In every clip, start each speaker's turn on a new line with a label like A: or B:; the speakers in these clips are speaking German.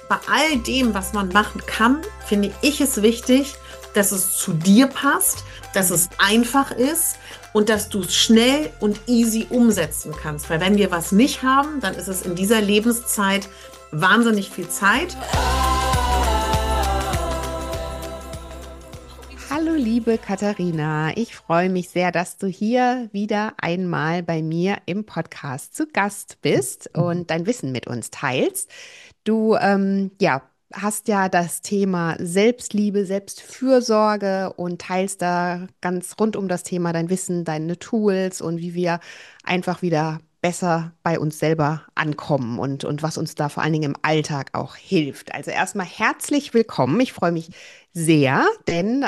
A: bei all dem, was man machen kann, finde ich es wichtig, dass es zu dir passt, dass
B: Mhm.
A: es einfach ist und dass du es schnell und easy umsetzen kannst. Weil wenn wir was nicht haben, dann ist es in dieser Lebenszeit wahnsinnig viel Zeit.
B: Hallo liebe Katharina, ich freue mich sehr, dass du hier wieder einmal bei mir im Podcast zu Gast bist und dein Wissen mit uns teilst. Du hast ja das Thema Selbstliebe, Selbstfürsorge und teilst da ganz rund um das Thema dein Wissen, deine Tools und wie wir einfach wieder besser bei uns selber ankommen und was uns da vor allen Dingen im Alltag auch hilft. Also erstmal herzlich willkommen. Ich freue mich sehr, denn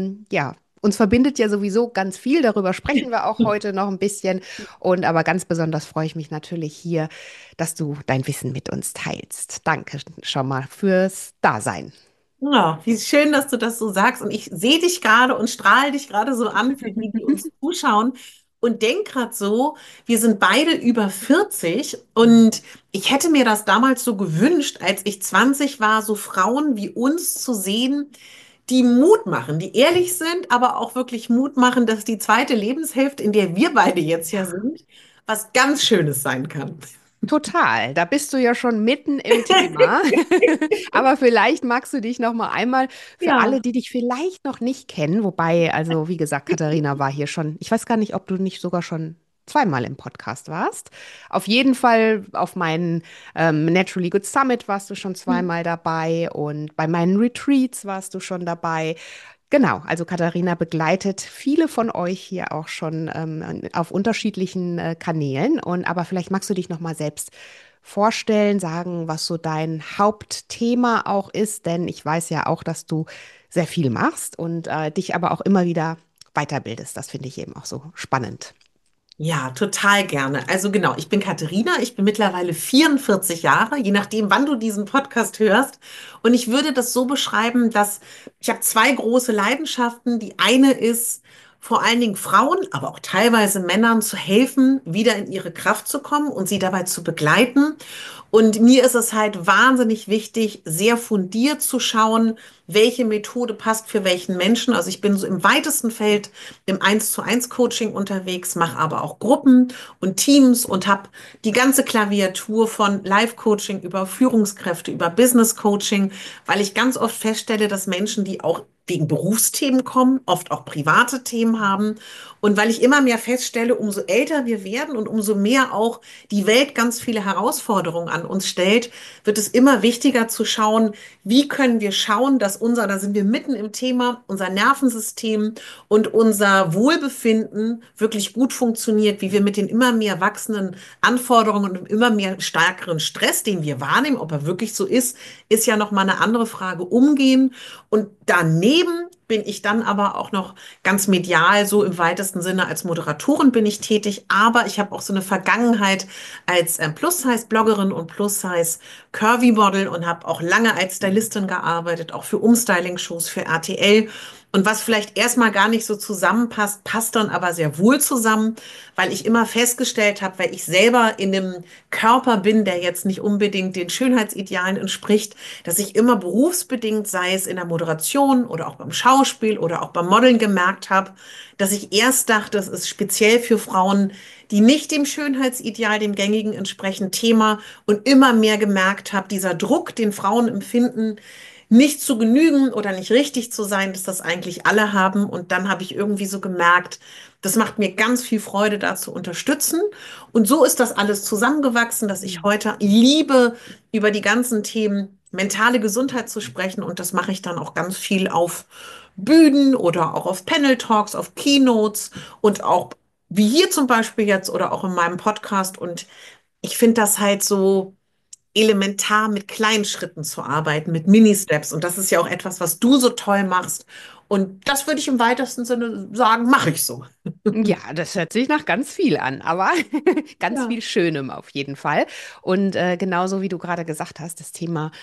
B: uns verbindet ja sowieso ganz viel. Darüber sprechen wir auch heute noch ein bisschen. Und aber ganz besonders freue ich mich natürlich hier, dass du dein Wissen mit uns teilst. Danke schon mal fürs Dasein.
A: Ja, wie schön, dass du das so sagst. Und ich sehe dich gerade und strahle dich gerade so an für die, die uns zuschauen. Und denk gerade so, wir sind beide über 40 und ich hätte mir das damals so gewünscht, als ich 20 war, so Frauen wie uns zu sehen, die Mut machen, die ehrlich sind, aber auch wirklich Mut machen, dass die zweite Lebenshälfte, in der wir beide jetzt ja
B: Ja.
A: sind, was ganz Schönes sein kann.
B: Total, da bist du ja schon mitten im Thema. Aber vielleicht magst du dich noch mal einmal für alle,
A: Ja.
B: die dich vielleicht noch nicht kennen, wobei, also wie gesagt, Katharina war hier schon, ich weiß gar nicht, ob du nicht sogar schon zweimal im Podcast warst. Auf jeden Fall auf meinen Naturally Good Summit warst du schon zweimal dabei und bei meinen Retreats warst du schon dabei. Genau, also Katharina begleitet viele von euch hier auch schon auf unterschiedlichen Kanälen. Und aber vielleicht magst du dich noch mal selbst vorstellen, sagen, was so dein Hauptthema auch ist, denn ich weiß ja auch, dass du sehr viel machst und dich aber auch immer wieder weiterbildest. Das finde ich eben auch so spannend.
A: Ja, total gerne. Also genau, ich bin Katharina, ich bin mittlerweile 44 Jahre, je nachdem, wann du diesen Podcast hörst. Und ich würde das so beschreiben, dass ich habe zwei große Leidenschaften. Die eine ist vor allen Dingen Frauen, aber auch teilweise Männern zu helfen, wieder in ihre Kraft zu kommen und sie dabei zu begleiten. Und mir ist es halt wahnsinnig wichtig, sehr fundiert zu schauen, welche Methode passt für welchen Menschen. Also ich bin so im weitesten Feld im Eins-zu-eins Coaching unterwegs, mache aber auch Gruppen und Teams und habe die ganze Klaviatur von Life-Coaching über Führungskräfte, über Business-Coaching, weil ich ganz oft feststelle, dass Menschen, die auch wegen Berufsthemen kommen, oft auch private Themen haben. Und weil ich immer mehr feststelle, umso älter wir werden und umso mehr auch die Welt ganz viele Herausforderungen an uns stellt, wird es immer wichtiger zu schauen, wie können wir schauen, dass unser, da sind wir mitten im Thema, unser Nervensystem und unser Wohlbefinden wirklich gut funktioniert, wie wir mit den immer mehr wachsenden Anforderungen und immer mehr stärkeren Stress, den wir wahrnehmen, ob er wirklich so ist ja noch mal eine andere Frage, umgehen. Und daneben bin ich dann aber auch noch ganz medial, so im weitesten Sinne als Moderatorin bin ich tätig, aber ich habe auch so eine Vergangenheit als Plus-Size-Bloggerin und Plus-Size-Curvy-Model und habe auch lange als Stylistin gearbeitet, auch für Umstyling-Shows für RTL. Und was vielleicht erstmal gar nicht so zusammenpasst, passt dann aber sehr wohl zusammen, weil ich immer festgestellt habe, weil ich selber in einem Körper bin, der jetzt nicht unbedingt den Schönheitsidealen entspricht, dass ich immer berufsbedingt, sei es in der Moderation oder auch beim Schauspiel oder auch beim Modeln gemerkt habe, dass ich erst dachte, das ist speziell für Frauen, die nicht dem Schönheitsideal, dem gängigen entsprechen, Thema und immer mehr gemerkt habe, dieser Druck, den Frauen empfinden, nicht zu genügen oder nicht richtig zu sein, dass das eigentlich alle haben. Und dann habe ich irgendwie so gemerkt, das macht mir ganz viel Freude, da zu unterstützen. Und so ist das alles zusammengewachsen, dass ich heute liebe, über die ganzen Themen mentale Gesundheit zu sprechen. Und das mache ich dann auch ganz viel auf Bühnen oder auch auf Panel Talks, auf Keynotes und auch wie hier zum Beispiel jetzt oder auch in meinem Podcast. Und ich finde das halt so elementar mit kleinen Schritten zu arbeiten, mit Mini-Steps. Und das ist ja auch etwas, was du so toll machst. Und das würde ich im weitesten Sinne sagen, mache ich so.
B: Ja, das hört sich nach ganz viel an, aber ganz
A: Ja.
B: viel Schönem auf jeden Fall. Und genauso wie du gerade gesagt hast, das Thema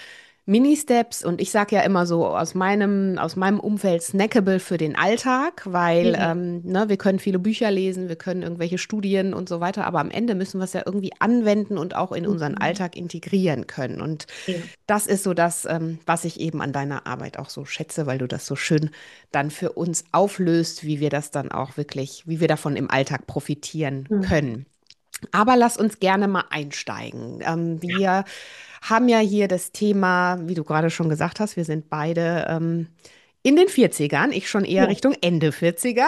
B: Mini-Steps und ich sage ja immer so aus meinem Umfeld snackable für den Alltag, weil
A: Ja.
B: ne, wir können viele Bücher lesen, wir können irgendwelche Studien und so weiter, aber am Ende müssen wir es ja irgendwie anwenden und auch in unseren
A: Mhm.
B: Alltag integrieren können. Und
A: Ja.
B: das ist so das, was ich eben an deiner Arbeit auch so schätze, weil du das so schön dann für uns auflöst, wie wir das dann auch wirklich, wie wir davon im Alltag profitieren
A: Mhm.
B: können. Aber lass uns gerne mal einsteigen. Wir haben ja hier das Thema, wie du gerade schon gesagt hast, wir sind beide in den 40ern, ich schon eher
A: Ja.
B: Richtung Ende 40er.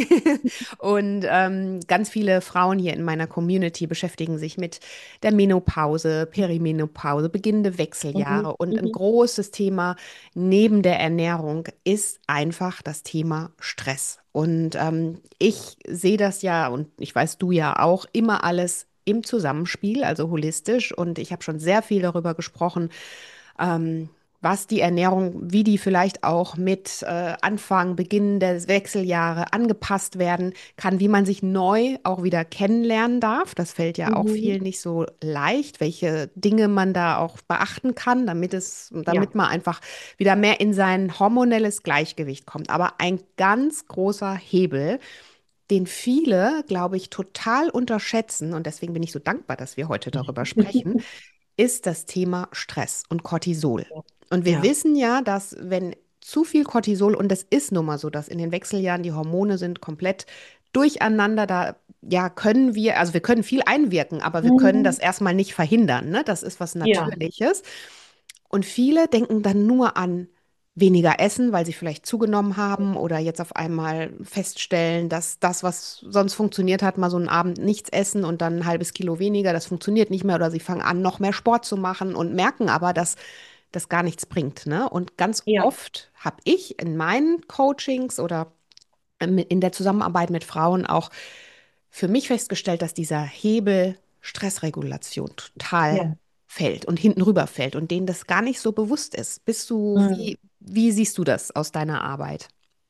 B: Und ganz viele Frauen hier in meiner Community beschäftigen sich mit der Menopause, Perimenopause, beginnende
A: Mhm.
B: Wechseljahre. Und ein
A: Mhm.
B: großes Thema neben der Ernährung ist einfach das Thema Stress. Und ich sehe das ja, und ich weiß du ja auch, immer alles im Zusammenspiel, also holistisch. Und ich habe schon sehr viel darüber gesprochen, ähm, was die Ernährung, wie die vielleicht auch mit Anfang, Beginn der Wechseljahre angepasst werden kann, wie man sich neu auch wieder kennenlernen darf. Das fällt ja auch
A: Mhm.
B: vielen nicht so leicht, welche Dinge man da auch beachten kann, damit
A: Ja.
B: man einfach wieder mehr in sein hormonelles Gleichgewicht kommt. Aber ein ganz großer Hebel, den viele, glaube ich, total unterschätzen, und deswegen bin ich so dankbar, dass wir heute darüber sprechen, ist das Thema Stress und Cortisol. Und wir
A: Ja.
B: wissen ja, dass wenn zu viel Cortisol, und es ist nun mal so, dass in den Wechseljahren die Hormone sind komplett durcheinander, da ja können wir, also wir können viel einwirken, aber wir können
A: Mhm.
B: das erstmal nicht verhindern, ne? Das ist was
A: Ja.
B: Natürliches. Und viele denken dann nur an weniger Essen, weil sie vielleicht zugenommen haben oder jetzt auf einmal feststellen, dass das, was sonst funktioniert hat, mal so einen Abend nichts essen und dann ein halbes Kilo weniger, das funktioniert nicht mehr oder sie fangen an, noch mehr Sport zu machen und merken aber, dass das gar nichts bringt, ne? Und ganz
A: Ja.
B: oft habe ich in meinen Coachings oder in der Zusammenarbeit mit Frauen auch für mich festgestellt, dass dieser Hebel Stressregulation total
A: Ja.
B: fällt und hinten rüber fällt und denen das gar nicht so bewusst ist.
A: Mhm.
B: Wie siehst du das aus deiner Arbeit?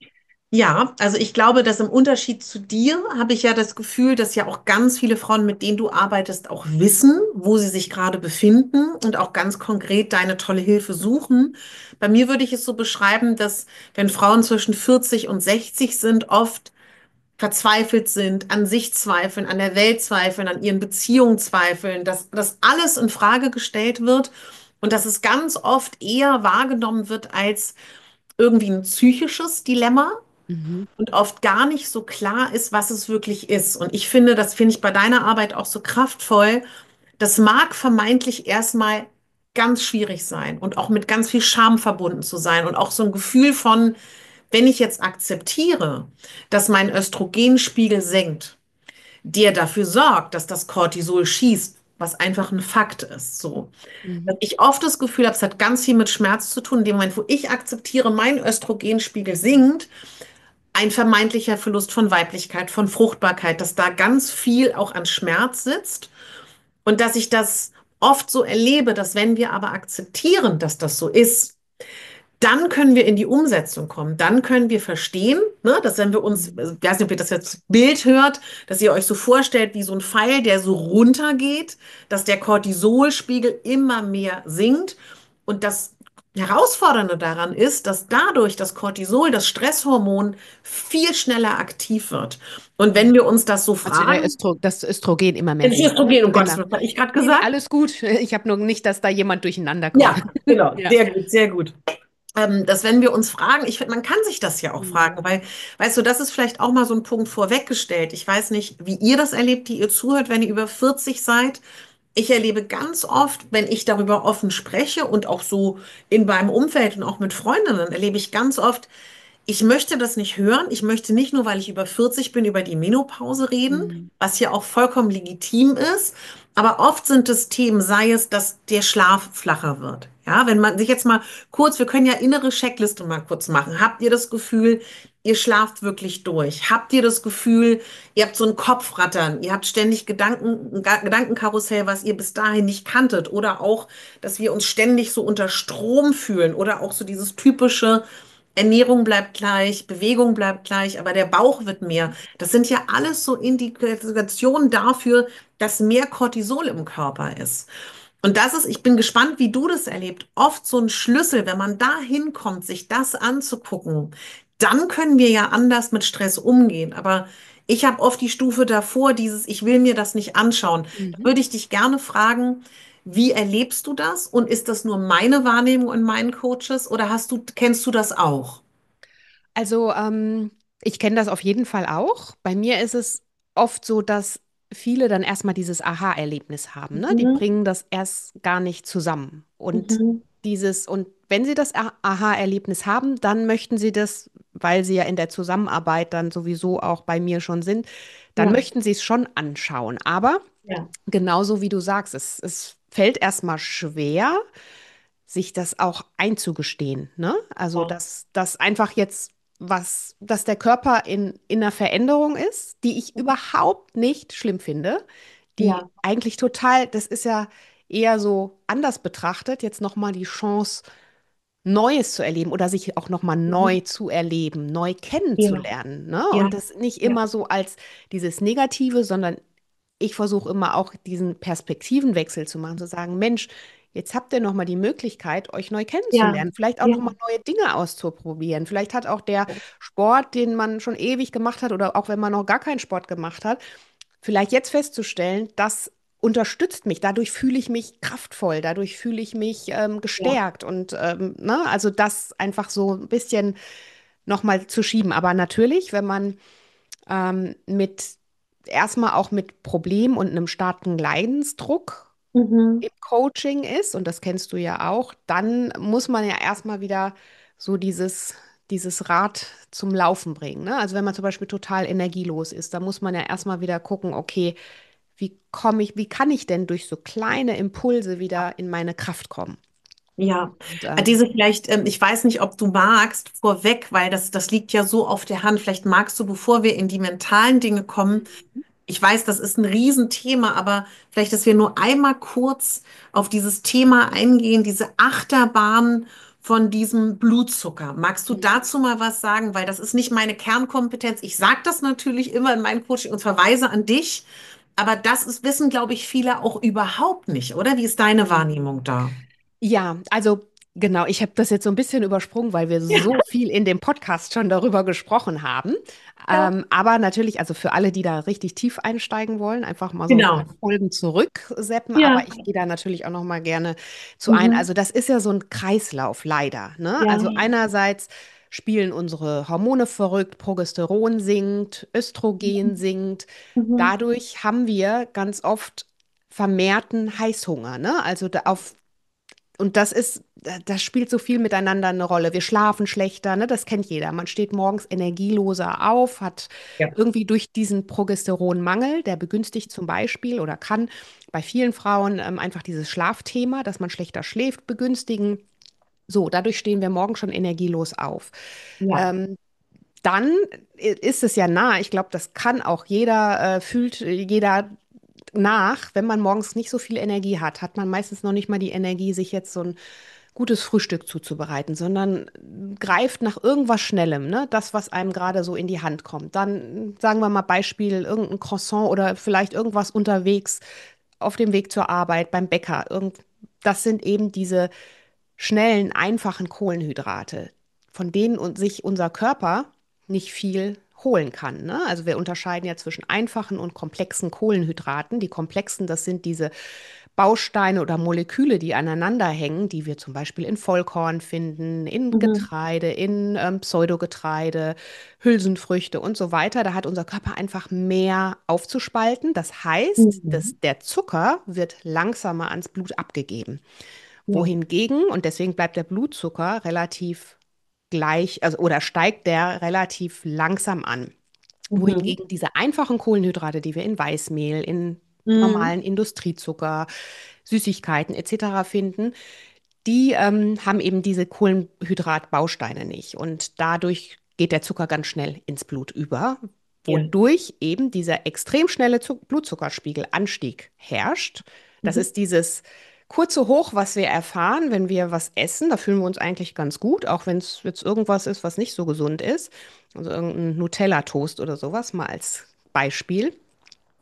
A: Ja, also ich glaube, dass im Unterschied zu dir habe ich ja das Gefühl, dass ja auch ganz viele Frauen, mit denen du arbeitest, auch wissen, wo sie sich gerade befinden und auch ganz konkret deine tolle Hilfe suchen. Bei mir würde ich es so beschreiben, dass wenn Frauen zwischen 40 und 60 sind, oft verzweifelt sind, an sich zweifeln, an der Welt zweifeln, an ihren Beziehungen zweifeln, dass das alles in Frage gestellt wird und dass es ganz oft eher wahrgenommen wird als irgendwie ein psychisches Dilemma
B: Mhm.
A: und oft gar nicht so klar ist, was es wirklich ist. Und ich finde, das finde ich bei deiner Arbeit auch so kraftvoll. Das mag vermeintlich erstmal ganz schwierig sein und auch mit ganz viel Scham verbunden zu sein und auch so ein Gefühl von, wenn ich jetzt akzeptiere, dass mein Östrogenspiegel senkt, der dafür sorgt, dass das Cortisol schießt, was einfach ein Fakt ist, so. Dass
B: Mhm.
A: ich oft das Gefühl habe, es hat ganz viel mit Schmerz zu tun. In dem Moment, wo ich akzeptiere, mein Östrogenspiegel sinkt, ein vermeintlicher Verlust von Weiblichkeit, von Fruchtbarkeit, dass da ganz viel auch an Schmerz sitzt und dass ich das oft so erlebe, dass wenn wir aber akzeptieren, dass das so ist, dann können wir in die Umsetzung kommen. Dann können wir verstehen, ne, dass wenn wir uns,
B: Mhm.
A: also ich weiß nicht, ob ihr das jetzt Bild hört, dass ihr euch so vorstellt, wie so ein Pfeil, der so runtergeht, dass der Cortisolspiegel immer mehr sinkt und das Herausfordernde daran ist, dass dadurch das Cortisol, das Stresshormon, viel schneller aktiv wird. Und wenn wir uns das so
B: Also
A: fragen,
B: Das Östrogen immer mehr
A: das
B: sinkt, ne?
A: Östrogen, um Gottes
B: Genau.
A: Willen, was habe ich gerade
B: Nee, nee,
A: gesagt?
B: alles gut. Ich habe nur nicht, dass da jemand durcheinander kommt.
A: Ja, genau,
B: Ja.
A: sehr gut, sehr gut. Dass wenn wir uns fragen, ich finde, man kann sich das ja auch
B: Mhm.
A: fragen, weil, weißt du, das ist vielleicht auch mal so ein Punkt vorweggestellt. Ich weiß nicht, wie ihr das erlebt, die ihr zuhört, wenn ihr über 40 seid. Ich erlebe ganz oft, wenn ich darüber offen spreche und auch so in meinem Umfeld und auch mit Freundinnen, erlebe ich ganz oft, ich möchte das nicht hören. Ich möchte nicht nur, weil ich über 40 bin, über die Menopause reden,
B: Mhm.
A: was ja auch vollkommen legitim ist. Aber oft sind es Themen, sei es, dass der Schlaf flacher wird. Ja, wenn man sich jetzt mal kurz, wir können ja innere Checkliste mal kurz machen. Habt ihr das Gefühl, ihr schlaft wirklich durch? Habt ihr das Gefühl, ihr habt so ein Kopfrattern, ihr habt ständig Gedankenkarussell, was ihr bis dahin nicht kanntet? Oder auch, dass wir uns ständig so unter Strom fühlen oder auch so dieses typische, Ernährung bleibt gleich, Bewegung bleibt gleich, aber der Bauch wird mehr. Das sind ja alles so Indikationen dafür, dass mehr Cortisol im Körper ist. Und das ist, ich bin gespannt, wie du das erlebt. Oft so ein Schlüssel, wenn man da hinkommt, sich das anzugucken, dann können wir ja anders mit Stress umgehen. Aber ich habe oft die Stufe davor, dieses, ich will mir das nicht anschauen. Da
B: Mhm.
A: würde ich dich gerne fragen, wie erlebst du das? Und ist das nur meine Wahrnehmung in meinen Coaches oder kennst du das auch?
B: Also, ich kenne das auf jeden Fall auch. Bei mir ist es oft so, dass viele dann erstmal dieses Aha-Erlebnis haben, ne? Die
A: Mhm.
B: bringen das erst gar nicht zusammen.
A: Mhm.
B: Und wenn sie das Aha-Erlebnis haben, dann möchten sie das, weil sie ja in der Zusammenarbeit dann sowieso auch bei mir schon sind, dann
A: Ja,
B: möchten sie es schon anschauen. Aber
A: ja,
B: genauso wie du sagst, es fällt erstmal schwer, sich das auch einzugestehen, ne? Also,
A: ja,
B: dass einfach jetzt dass der Körper in einer Veränderung ist, die ich überhaupt nicht schlimm finde, die
A: ja,
B: eigentlich total, das ist ja eher so anders betrachtet, jetzt nochmal die Chance, Neues zu erleben oder sich auch nochmal
A: mhm.
B: neu zu erleben, neu
A: Ja,
B: kennenzulernen, ne?
A: ja,
B: Und das nicht
A: ja,
B: immer so als dieses Negative, sondern ich versuche immer auch diesen Perspektivenwechsel zu machen, zu sagen, Mensch, jetzt habt ihr noch mal die Möglichkeit, euch neu
A: ja,
B: kennenzulernen, vielleicht auch
A: ja,
B: noch mal neue Dinge auszuprobieren. Vielleicht hat auch der Sport, den man schon ewig gemacht hat oder auch wenn man noch gar keinen Sport gemacht hat, vielleicht jetzt festzustellen, das unterstützt mich. Dadurch fühle ich mich kraftvoll, dadurch fühle ich mich
A: ja,
B: gestärkt und ne, also das einfach so ein bisschen noch mal zu schieben. Aber natürlich, wenn man mit erstmal auch mit Problem und einem starken Leidensdruck
A: mhm.
B: im Coaching ist, und das kennst du ja auch, dann muss man ja erstmal wieder so dieses Rad zum Laufen bringen. Ne? Also wenn man zum Beispiel total energielos ist, dann muss man ja erstmal wieder gucken, okay, wie kann ich denn durch so kleine Impulse wieder in meine Kraft kommen?
A: Ja,
B: Und,
A: diese vielleicht, ich weiß nicht, ob du magst, vorweg, weil das liegt ja so auf der Hand. Vielleicht magst du, bevor wir in die mentalen Dinge kommen, ich weiß, das ist ein Riesenthema, aber vielleicht, dass wir nur einmal kurz auf dieses Thema eingehen, diese Achterbahn von diesem Blutzucker. Magst du
B: Mhm.
A: dazu mal was sagen? Weil das ist nicht meine Kernkompetenz. Ich sage das natürlich immer in meinem Coaching und verweise an dich, aber wissen, glaube ich, viele auch überhaupt nicht, oder? Wie ist deine Wahrnehmung da?
B: Ja, also genau, ich habe das jetzt so ein bisschen übersprungen, weil wir so viel in dem Podcast schon darüber gesprochen haben.
A: Ja,
B: Aber natürlich, also für alle, die da richtig tief einsteigen wollen, einfach mal so ein
A: genau.
B: paar Folgen zurückseppen.
A: Ja.
B: Aber ich gehe da natürlich auch noch mal gerne zu ein.
A: Mhm.
B: Also das ist ja so ein Kreislauf, leider, ne?
A: Ja.
B: Also einerseits spielen unsere Hormone verrückt, Progesteron sinkt, Östrogen sinkt.
A: Mhm.
B: Dadurch haben wir ganz oft vermehrten Heißhunger, ne? Also und das spielt so viel miteinander eine Rolle. Wir schlafen schlechter, ne? Das kennt jeder. Man steht morgens energieloser auf, hat
A: Ja.
B: irgendwie durch diesen Progesteronmangel, der begünstigt zum Beispiel oder kann bei vielen Frauen einfach dieses Schlafthema, dass man schlechter schläft, begünstigen. So, dadurch stehen wir morgens schon energielos auf.
A: Ja.
B: Ähm, Dann ist es ja nah. Ich glaube, das kann auch fühlt jeder nach, wenn man morgens nicht so viel Energie hat, hat man meistens noch nicht mal die Energie, sich jetzt so ein gutes Frühstück zuzubereiten, sondern greift nach irgendwas Schnellem, ne? Das, was einem gerade so in die Hand kommt. Dann sagen wir mal Beispiel, irgendein Croissant oder vielleicht irgendwas unterwegs auf dem Weg zur Arbeit, beim Bäcker. Das sind eben diese schnellen, einfachen Kohlenhydrate, von denen sich unser Körper nicht viel holen kann. Ne? Also wir unterscheiden ja zwischen einfachen und komplexen Kohlenhydraten. Die komplexen, das sind diese Bausteine oder Moleküle, die aneinander hängen, die wir zum Beispiel in Vollkorn finden, in
A: Mhm.
B: Getreide, in Pseudogetreide, Hülsenfrüchte und so weiter. Da hat unser Körper einfach mehr aufzuspalten. Das heißt,
A: Mhm.
B: dass der Zucker wird langsamer ans Blut abgegeben.
A: Ja.
B: Wohingegen, und deswegen bleibt der Blutzucker relativ gleich, also oder steigt der relativ langsam an.
A: Mhm.
B: Wohingegen diese einfachen Kohlenhydrate, die wir in Weißmehl, in
A: Mhm.
B: normalen Industriezucker, Süßigkeiten etc. finden, die haben eben diese Kohlenhydratbausteine nicht. Und dadurch geht der Zucker ganz schnell ins Blut über,
A: Ja.
B: wodurch eben dieser extrem schnelle Blutzuckerspiegelanstieg herrscht. Das
A: Mhm.
B: ist dieses kurze Hoch, was wir erfahren, wenn wir was essen. Da fühlen wir uns eigentlich ganz gut, auch wenn es jetzt irgendwas ist, was nicht so gesund ist. Also irgendein Nutella-Toast oder sowas, mal als Beispiel.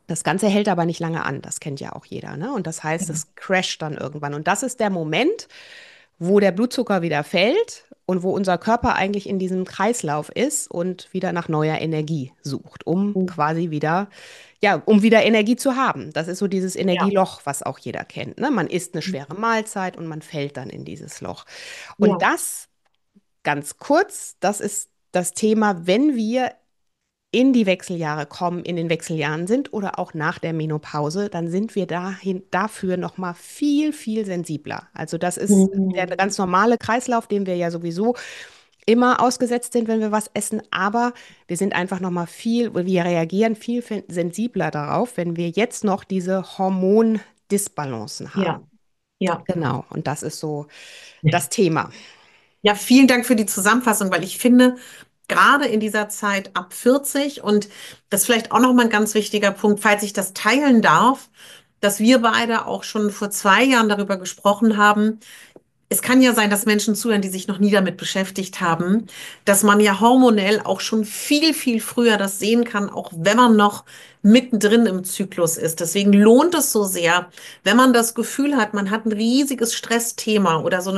B: Das Ganze hält aber nicht lange an, das kennt ja auch jeder, ne? Und das heißt, es crasht dann irgendwann. Und das ist der Moment, wo der Blutzucker wieder fällt und wo unser Körper eigentlich in diesem Kreislauf ist und wieder nach neuer Energie sucht, um
A: Mhm.
B: quasi wieder, ja, um wieder Energie zu haben. Das ist so dieses
A: Ja,
B: Energieloch, was auch jeder kennt, ne? Man isst eine schwere
A: mhm.
B: Mahlzeit und man fällt dann in dieses Loch. Und
A: Ja,
B: das ganz kurz, das ist das Thema, wenn wir in die Wechseljahre kommen, in den Wechseljahren sind oder auch nach der Menopause, dann sind wir dafür noch mal viel, viel sensibler. Also das ist der
A: Mhm.
B: ganz normale Kreislauf, dem wir ja sowieso immer ausgesetzt sind, wenn wir was essen, aber wir sind einfach noch mal wir reagieren viel sensibler darauf, wenn wir jetzt noch diese Hormondisbalancen
A: Ja,
B: haben.
A: ja.
B: Genau, und das ist so das Thema.
A: Ja, vielen Dank für die Zusammenfassung, weil ich finde, gerade in dieser Zeit ab 40 und das ist vielleicht auch nochmal ein ganz wichtiger Punkt, falls ich das teilen darf, dass wir beide auch schon vor 2 Jahren darüber gesprochen haben. Es kann ja sein, dass Menschen zuhören, die sich noch nie damit beschäftigt haben, dass man ja hormonell auch schon viel, viel früher das sehen kann, auch wenn man noch mittendrin im Zyklus ist. Deswegen lohnt es so sehr, wenn man das Gefühl hat, man hat ein riesiges Stressthema oder so eine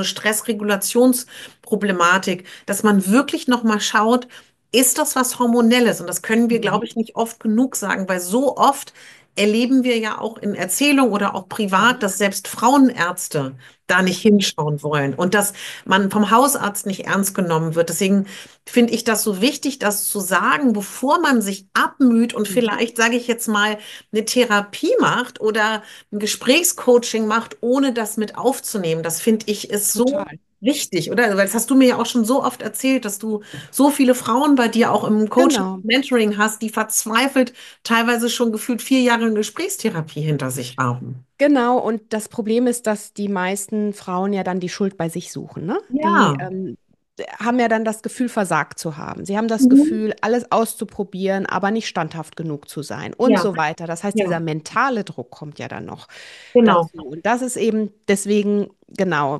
A: Stressregulationsproblematik, dass man wirklich noch mal schaut, ist das was Hormonelles? Und das können wir, glaube
B: Mhm.
A: ich, nicht oft genug sagen, weil so oft erleben wir ja auch in Erzählungen oder auch privat,
B: Mhm.
A: dass selbst Frauenärzte da nicht hinschauen wollen und dass man vom Hausarzt nicht ernst genommen wird. Deswegen finde ich das so wichtig, das zu sagen, bevor man sich abmüht und
B: Mhm.
A: vielleicht, sage ich jetzt mal, eine Therapie macht oder ein Gesprächscoaching macht, ohne das mit aufzunehmen. Das finde ich ist so
B: Total.
A: wichtig, oder? Weil das hast du mir ja auch schon so oft erzählt, dass du so viele Frauen bei dir auch im Coaching,
B: Genau.
A: Mentoring hast, die verzweifelt teilweise schon gefühlt 4 Jahre eine Gesprächstherapie hinter sich haben.
B: Genau, und das Problem ist, dass die meisten Frauen ja dann die Schuld bei sich suchen, ne? Die
A: Ja.
B: haben ja dann das Gefühl, versagt zu haben. Sie haben das
A: Mhm.
B: Gefühl, alles auszuprobieren, aber nicht standhaft genug zu sein und
A: Ja,
B: so weiter. Das heißt,
A: ja,
B: dieser mentale Druck kommt ja dann noch
A: genau.
B: dazu. Und das ist eben deswegen, genau,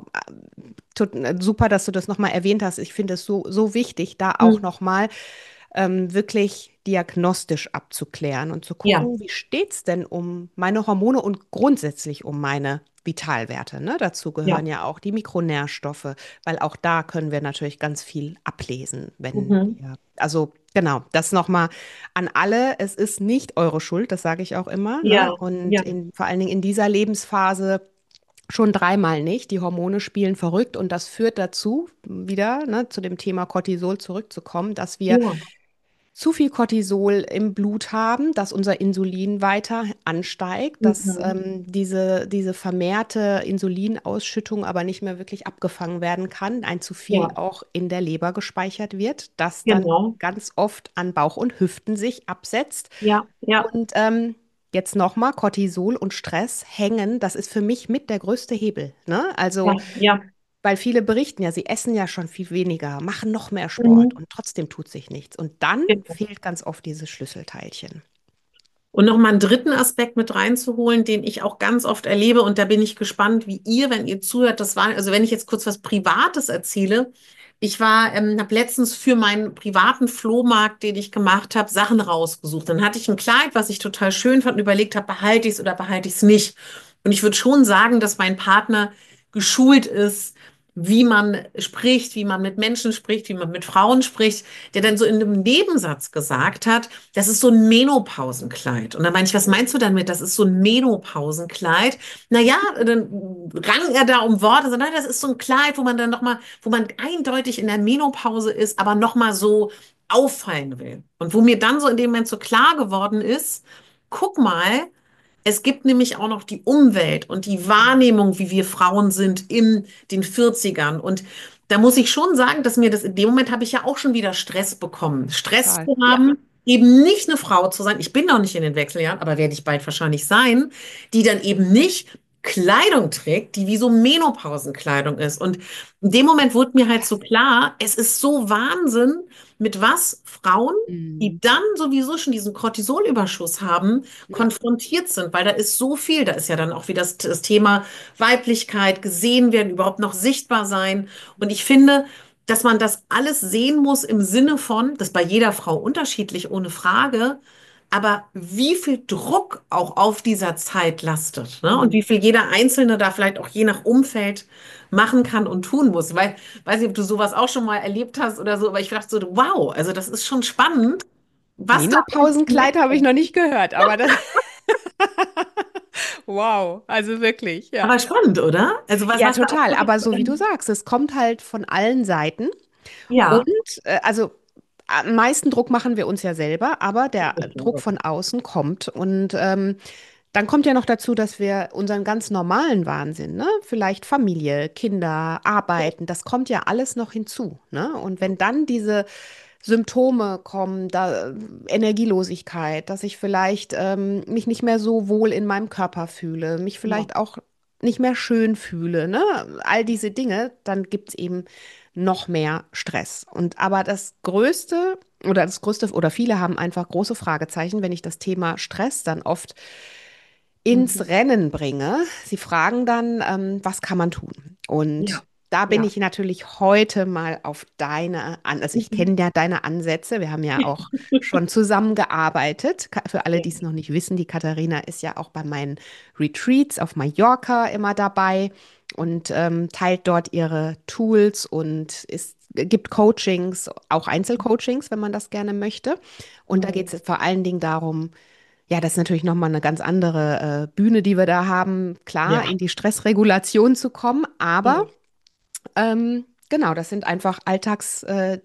B: super, dass du das nochmal erwähnt hast. Ich finde es so wichtig, da auch
A: Mhm.
B: nochmal wirklich diagnostisch abzuklären und zu
A: Ja,
B: gucken, wie steht es denn um meine Hormone und grundsätzlich um meine Vitalwerte. Ne? Dazu gehören
A: ja.
B: ja auch die Mikronährstoffe, weil auch da können wir natürlich ganz viel ablesen, wenn
A: Mhm.
B: wir, also genau, das nochmal an alle. Es ist nicht eure Schuld, das sage ich auch immer. Ne?
A: Ja,
B: Und
A: ja,
B: vor allen Dingen in dieser Lebensphase schon dreimal nicht. Die Hormone spielen verrückt und das führt dazu, wieder ne, zu dem Thema Cortisol zurückzukommen, dass wir
A: ja,
B: zu viel Cortisol im Blut haben, dass unser Insulin weiter ansteigt, dass
A: mhm.
B: diese vermehrte Insulinausschüttung aber nicht mehr wirklich abgefangen werden kann, ein zu viel
A: Ja,
B: auch in der Leber gespeichert wird, das dann
A: genau.
B: ganz oft an Bauch und Hüften sich absetzt.
A: Ja, ja,
B: Und jetzt nochmal, Cortisol und Stress hängen, das ist für mich mit der größte Hebel. Ne?
A: ja,
B: Also
A: ja.
B: weil viele berichten ja, sie essen ja schon viel weniger, machen noch mehr Sport
A: Mhm.
B: und trotzdem tut sich nichts. Und dann
A: Genau.
B: fehlt ganz oft dieses Schlüsselteilchen.
A: Und nochmal einen dritten Aspekt mit reinzuholen, den ich auch ganz oft erlebe, und da bin ich gespannt, wie ihr, wenn ihr zuhört, das war, also wenn ich jetzt kurz was Privates erzähle, ich war, habe letztens für meinen privaten Flohmarkt, den ich gemacht habe, Sachen rausgesucht. Dann hatte ich ein Kleid, was ich total schön fand und überlegt habe, behalte ich es oder behalte ich es nicht. Und ich würde schon sagen, dass mein Partner geschult ist, wie man spricht, wie man mit Menschen spricht, wie man mit Frauen spricht, der dann so in einem Nebensatz gesagt hat, das ist so ein Menopausenkleid. Und dann meine ich, was meinst du damit? Das ist so ein Menopausenkleid. Naja, dann rang er da um Worte, so, nein, das ist so ein Kleid, wo man dann nochmal, wo man eindeutig in der Menopause ist, aber nochmal so auffallen will. Und wo mir dann so in dem Moment so klar geworden ist, guck mal, es gibt nämlich auch noch die Umwelt und die Wahrnehmung, wie wir Frauen sind in den 40ern. Und da muss ich schon sagen, dass mir das in dem Moment habe ich ja auch schon wieder Stress bekommen. Stress
B: Total.
A: zu
B: Ja,
A: haben, eben nicht eine Frau zu sein. Ich bin noch nicht in den Wechseljahren, aber werde ich bald wahrscheinlich sein, die dann eben nicht Kleidung trägt, die wie so Menopausenkleidung ist. Und in dem Moment wurde mir halt so
B: das.
A: klar, es ist so Wahnsinn, mit was Frauen, die
B: Mhm.
A: dann sowieso schon diesen Cortisolüberschuss haben,
B: Ja,
A: konfrontiert sind, weil da ist so viel, da ist ja dann auch wieder das Thema Weiblichkeit, gesehen werden, überhaupt noch sichtbar sein. Und ich finde, dass man das alles sehen muss im Sinne von, das ist bei jeder Frau unterschiedlich, ohne Frage, aber wie viel Druck auch auf dieser Zeit lastet, ne? Und
B: Mhm.
A: wie viel jeder Einzelne da vielleicht auch je nach Umfeld machen kann und tun muss. Weil, weiß nicht, ob du sowas auch schon mal erlebt hast oder so, aber ich dachte so, wow, also das ist schon spannend, was da alles
B: Menopausenkleid habe ich
A: mitkommt.
B: noch nicht gehört, aber das, wow, also wirklich, ja.
A: Aber spannend, oder? Also
B: Ja,
A: was da
B: total.
A: alles,
B: Aber so wie du sagst, es kommt halt von allen Seiten. Und
A: ja.
B: also am meisten Druck machen wir uns ja selber, aber der Druck von außen kommt. Und dann kommt ja noch dazu, dass wir unseren ganz normalen Wahnsinn, ne? Vielleicht Familie, Kinder, Arbeiten, das kommt ja alles noch hinzu, ne? Und wenn dann diese Symptome kommen, da, Energielosigkeit, dass ich vielleicht mich nicht mehr so wohl in meinem Körper fühle, mich
A: Ja.
B: vielleicht auch nicht mehr schön fühle, ne? All diese Dinge, dann gibt es eben noch mehr Stress. Und aber das Größte oder viele haben einfach große Fragezeichen, wenn ich das Thema Stress dann oft ins
A: Mhm.
B: Rennen bringe. Sie fragen dann, was kann man tun?
A: Ja.
B: Und da bin
A: Ja.
B: ich natürlich heute mal auf also ich
A: Mhm.
B: kenne ja deine Ansätze. Wir haben ja auch schon zusammengearbeitet. Für alle,
A: Ja.
B: die es noch nicht wissen, die Katharina ist ja auch bei meinen Retreats auf Mallorca immer dabei und teilt dort ihre Tools und gibt Coachings, auch Einzelcoachings, wenn man das gerne möchte. Und da geht
A: Mhm.
B: es vor allen Dingen darum, ja, das ist natürlich nochmal eine ganz andere Bühne, die wir da haben, klar,
A: Ja.
B: in die Stressregulation zu kommen,
A: Ja.
B: aber genau, das sind einfach Alltagsdinge,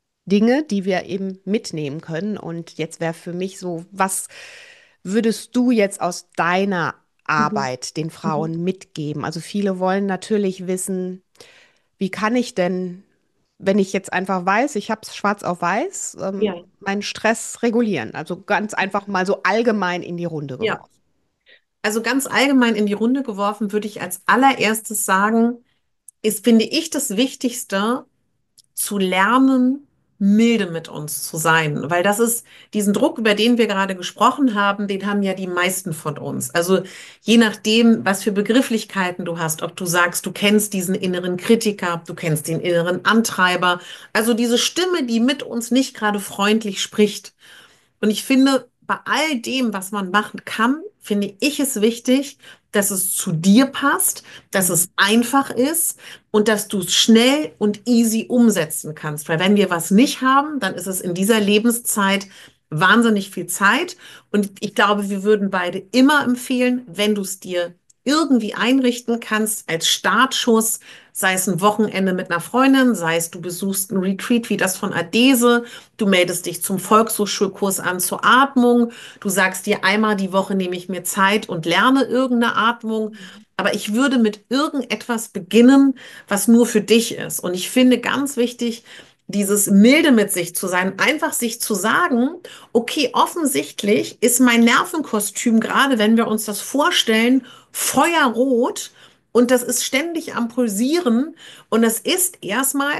B: die wir eben mitnehmen können. Und jetzt wäre für mich so, was würdest du jetzt aus deiner
A: Mhm.
B: Arbeit den
A: Mhm.
B: Frauen mitgeben? Also viele wollen natürlich wissen, wie kann ich denn, wenn ich jetzt einfach weiß, ich habe es schwarz auf weiß,
A: Ja.
B: meinen Stress regulieren? Also ganz einfach mal so allgemein in die Runde
A: Ja.
B: geworfen.
A: Also ganz allgemein in die Runde geworfen, würde ich als allererstes sagen, ist, finde ich, das Wichtigste, zu lernen, milde mit uns zu sein. Weil das ist diesen Druck, über den wir gerade gesprochen haben, den haben ja die meisten von uns. Also je nachdem, was für Begrifflichkeiten du hast, ob du sagst, du kennst diesen inneren Kritiker, du kennst den inneren Antreiber, also diese Stimme, die mit uns nicht gerade freundlich spricht. Und ich finde, bei all dem, was man machen kann, finde ich es wichtig, dass es zu dir passt, dass
B: Mhm.
A: es einfach ist und dass du es schnell und easy umsetzen kannst. Weil wenn wir was nicht haben, dann ist es in dieser Lebenszeit wahnsinnig viel Zeit. Und ich glaube, wir würden beide immer empfehlen, wenn du es dir irgendwie einrichten kannst als Startschuss, sei es ein Wochenende mit einer Freundin, sei es du besuchst ein Retreat wie das von Adese. Du meldest dich zum Volkshochschulkurs an zur Atmung. Du sagst dir, einmal die Woche nehme ich mir Zeit und lerne irgendeine Atmung. Aber ich würde mit irgendetwas beginnen, was nur für dich ist. Und ich finde ganz wichtig, dieses milde mit sich zu sein, einfach sich zu sagen, okay, offensichtlich ist mein Nervenkostüm, gerade wenn wir uns das vorstellen, feuerrot und das ist ständig am Pulsieren und das ist erstmal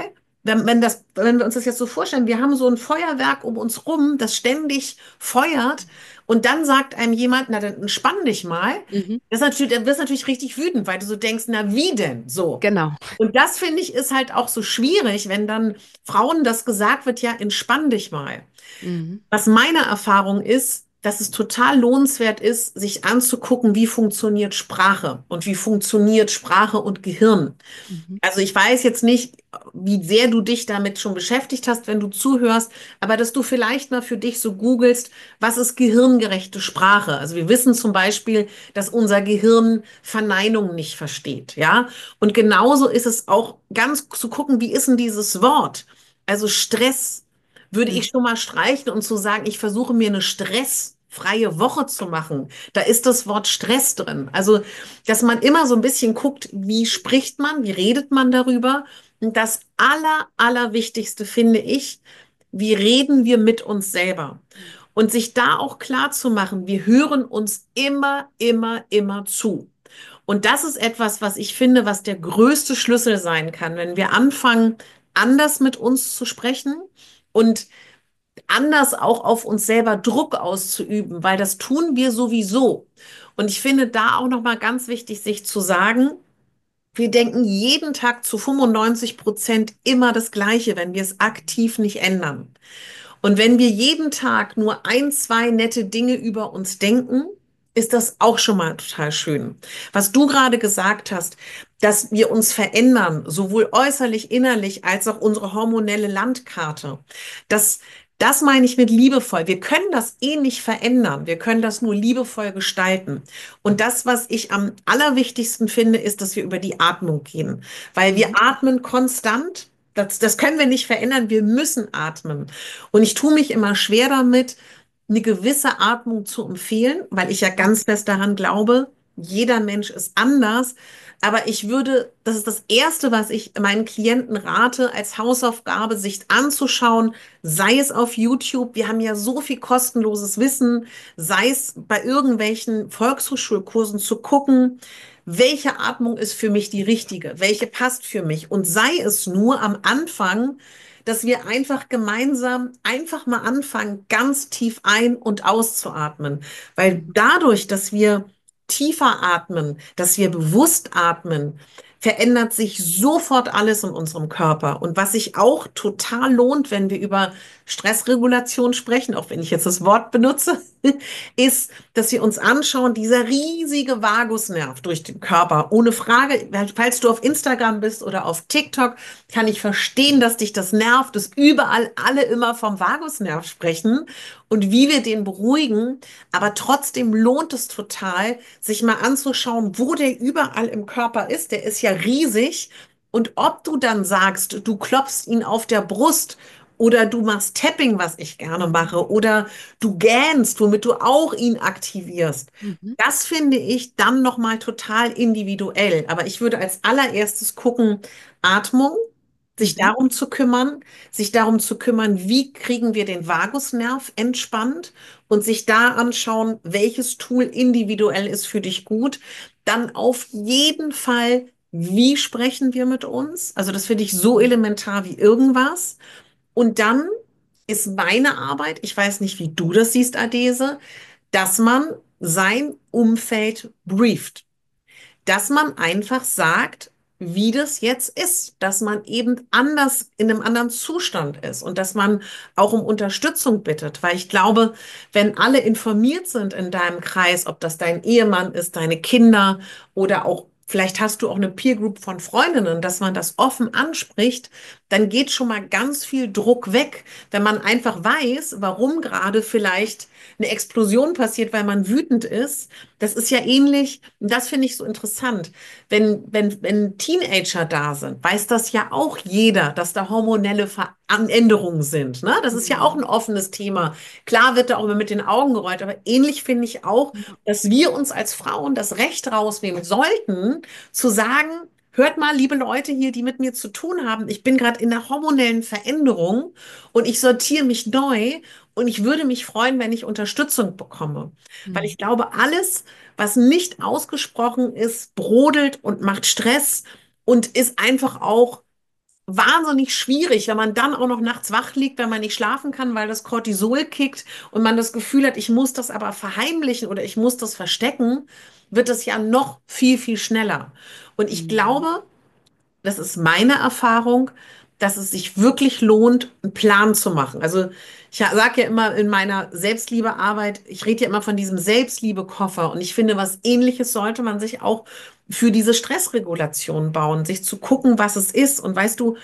A: wenn wir uns das jetzt so vorstellen, wir haben so ein Feuerwerk um uns rum, das ständig feuert, und dann sagt einem jemand, na dann entspann dich mal.
B: Mhm.
A: Das ist natürlich, dann wirst du natürlich richtig wütend, weil du so denkst, na wie denn? So.
B: Genau.
A: Und das finde ich ist halt auch so schwierig, wenn dann Frauen das gesagt wird, ja, entspann dich mal.
B: Mhm.
A: Was meine Erfahrung ist, dass es total lohnenswert ist, sich anzugucken, wie funktioniert Sprache und wie funktioniert Sprache und Gehirn.
B: Mhm.
A: Also ich weiß jetzt nicht, wie sehr du dich damit schon beschäftigt hast, wenn du zuhörst, aber dass du vielleicht mal für dich so googelst, was ist gehirngerechte Sprache? Also wir wissen zum Beispiel, dass unser Gehirn Verneinungen nicht versteht, ja? Und genauso ist es auch ganz zu gucken, wie ist denn dieses Wort? Also Stress würde ich
B: Mhm.
A: schon mal streichen und zu sagen, ich versuche mir eine stressfreie Woche zu machen. Da ist das Wort Stress drin. Also dass man immer so ein bisschen guckt, wie spricht man, wie redet man darüber. Und das Allerwichtigste finde ich, wie reden wir mit uns selber? Und sich da auch klar zu machen, wir hören uns immer zu. Und das ist etwas, was ich finde, was der größte Schlüssel sein kann, wenn wir anfangen, anders mit uns zu sprechen und anders auch auf uns selber Druck auszuüben, weil das tun wir sowieso. Und ich finde da auch nochmal ganz wichtig, sich zu sagen, wir denken jeden Tag zu 95% immer das Gleiche, wenn wir es aktiv nicht ändern. Und wenn wir jeden Tag nur ein, zwei nette Dinge über uns denken, ist das auch schon mal total schön. Was du gerade gesagt hast, dass wir uns verändern, sowohl äußerlich, innerlich, als auch unsere hormonelle Landkarte. Das, das meine ich mit liebevoll. Wir können das eh nicht verändern. Wir können das nur liebevoll gestalten. Und das, was ich am allerwichtigsten finde, ist, dass wir über die Atmung gehen. Weil wir
B: Mhm.
A: atmen konstant. Das können wir nicht verändern. Wir müssen atmen. Und ich tue mich immer schwer damit, eine gewisse Atmung zu empfehlen, weil ich ja ganz fest daran glaube, jeder Mensch ist anders. Aber ich würde, das ist das Erste, was ich meinen Klienten rate, als Hausaufgabe, sich anzuschauen, sei es auf YouTube. Wir haben ja so viel kostenloses Wissen, sei es bei irgendwelchen Volkshochschulkursen zu gucken, welche Atmung ist für mich die richtige, welche passt für mich. Und sei es nur am Anfang, dass wir einfach gemeinsam einfach mal anfangen, ganz tief ein- und auszuatmen. Weil
B: Mhm.
A: dadurch, dass wir tiefer atmen, dass wir bewusst atmen, verändert sich sofort alles in unserem Körper. Und was sich auch total lohnt, wenn wir über Stressregulation sprechen, auch wenn ich jetzt das Wort benutze, ist, dass wir uns anschauen, dieser riesige Vagusnerv durch den Körper. Ohne Frage, falls du auf Instagram bist oder auf TikTok, kann ich verstehen, dass dich das nervt, dass überall alle immer vom Vagusnerv sprechen und wie wir den beruhigen. Aber trotzdem lohnt es total, sich mal anzuschauen, wo der überall im Körper ist. Der ist ja riesig. Und ob du dann sagst, du klopfst ihn auf der Brust oder du machst Tapping, was ich gerne mache, oder du gähnst, womit du auch ihn aktivierst.
B: Mhm.
A: Das finde ich dann nochmal total individuell. Aber ich würde als allererstes gucken, Atmung,
B: Mhm.
A: sich darum zu kümmern, wie kriegen wir den Vagusnerv entspannt und sich da anschauen, welches Tool individuell ist für dich gut. Dann auf jeden Fall, wie sprechen wir mit uns? Also das finde ich so elementar wie irgendwas. Und dann ist meine Arbeit, ich weiß nicht, wie du das siehst, Adese, dass man sein Umfeld brieft, dass man einfach sagt, wie das jetzt ist, dass man eben anders in einem anderen Zustand ist und dass man auch um Unterstützung bittet, weil ich glaube, wenn alle informiert sind in deinem Kreis, ob das dein Ehemann ist, deine Kinder oder auch vielleicht hast du auch eine Peer Group von Freundinnen, dass man das offen anspricht, dann geht schon mal ganz viel Druck weg, wenn man einfach weiß, warum gerade vielleicht eine Explosion passiert, weil man wütend ist. Das ist ja ähnlich, und das finde ich so interessant. Wenn Teenager da sind, weiß das ja auch jeder, dass da hormonelle Veränderungen sind. Ne? Das ist ja auch ein
B: Mhm.
A: offenes Thema. Klar wird da auch immer mit den Augen gerollt, aber ähnlich finde ich auch,
B: Ja.
A: dass wir uns als Frauen das Recht rausnehmen sollten, zu sagen, hört mal, liebe Leute hier, die mit mir zu tun haben, ich bin gerade in der hormonellen Veränderung und ich sortiere mich neu und ich würde mich freuen, wenn ich Unterstützung bekomme. Weil ich
B: Mhm.
A: glaube, alles, was nicht ausgesprochen ist, brodelt und macht Stress und ist einfach auch wahnsinnig schwierig, wenn man dann auch noch nachts wach liegt, wenn man nicht schlafen kann, weil das Cortisol kickt und man das Gefühl hat, ich muss das aber verheimlichen oder ich muss das verstecken, wird es ja noch viel, viel schneller. Und ich
B: Mhm.
A: glaube, das ist meine Erfahrung, dass es sich wirklich lohnt, einen Plan zu machen. Also ich sage ja immer in meiner Selbstliebearbeit, ich rede ja immer von diesem Selbstliebe-Koffer und ich finde, was Ähnliches sollte man sich auch für diese Stressregulation bauen, sich zu gucken, was es ist. Und weißt du,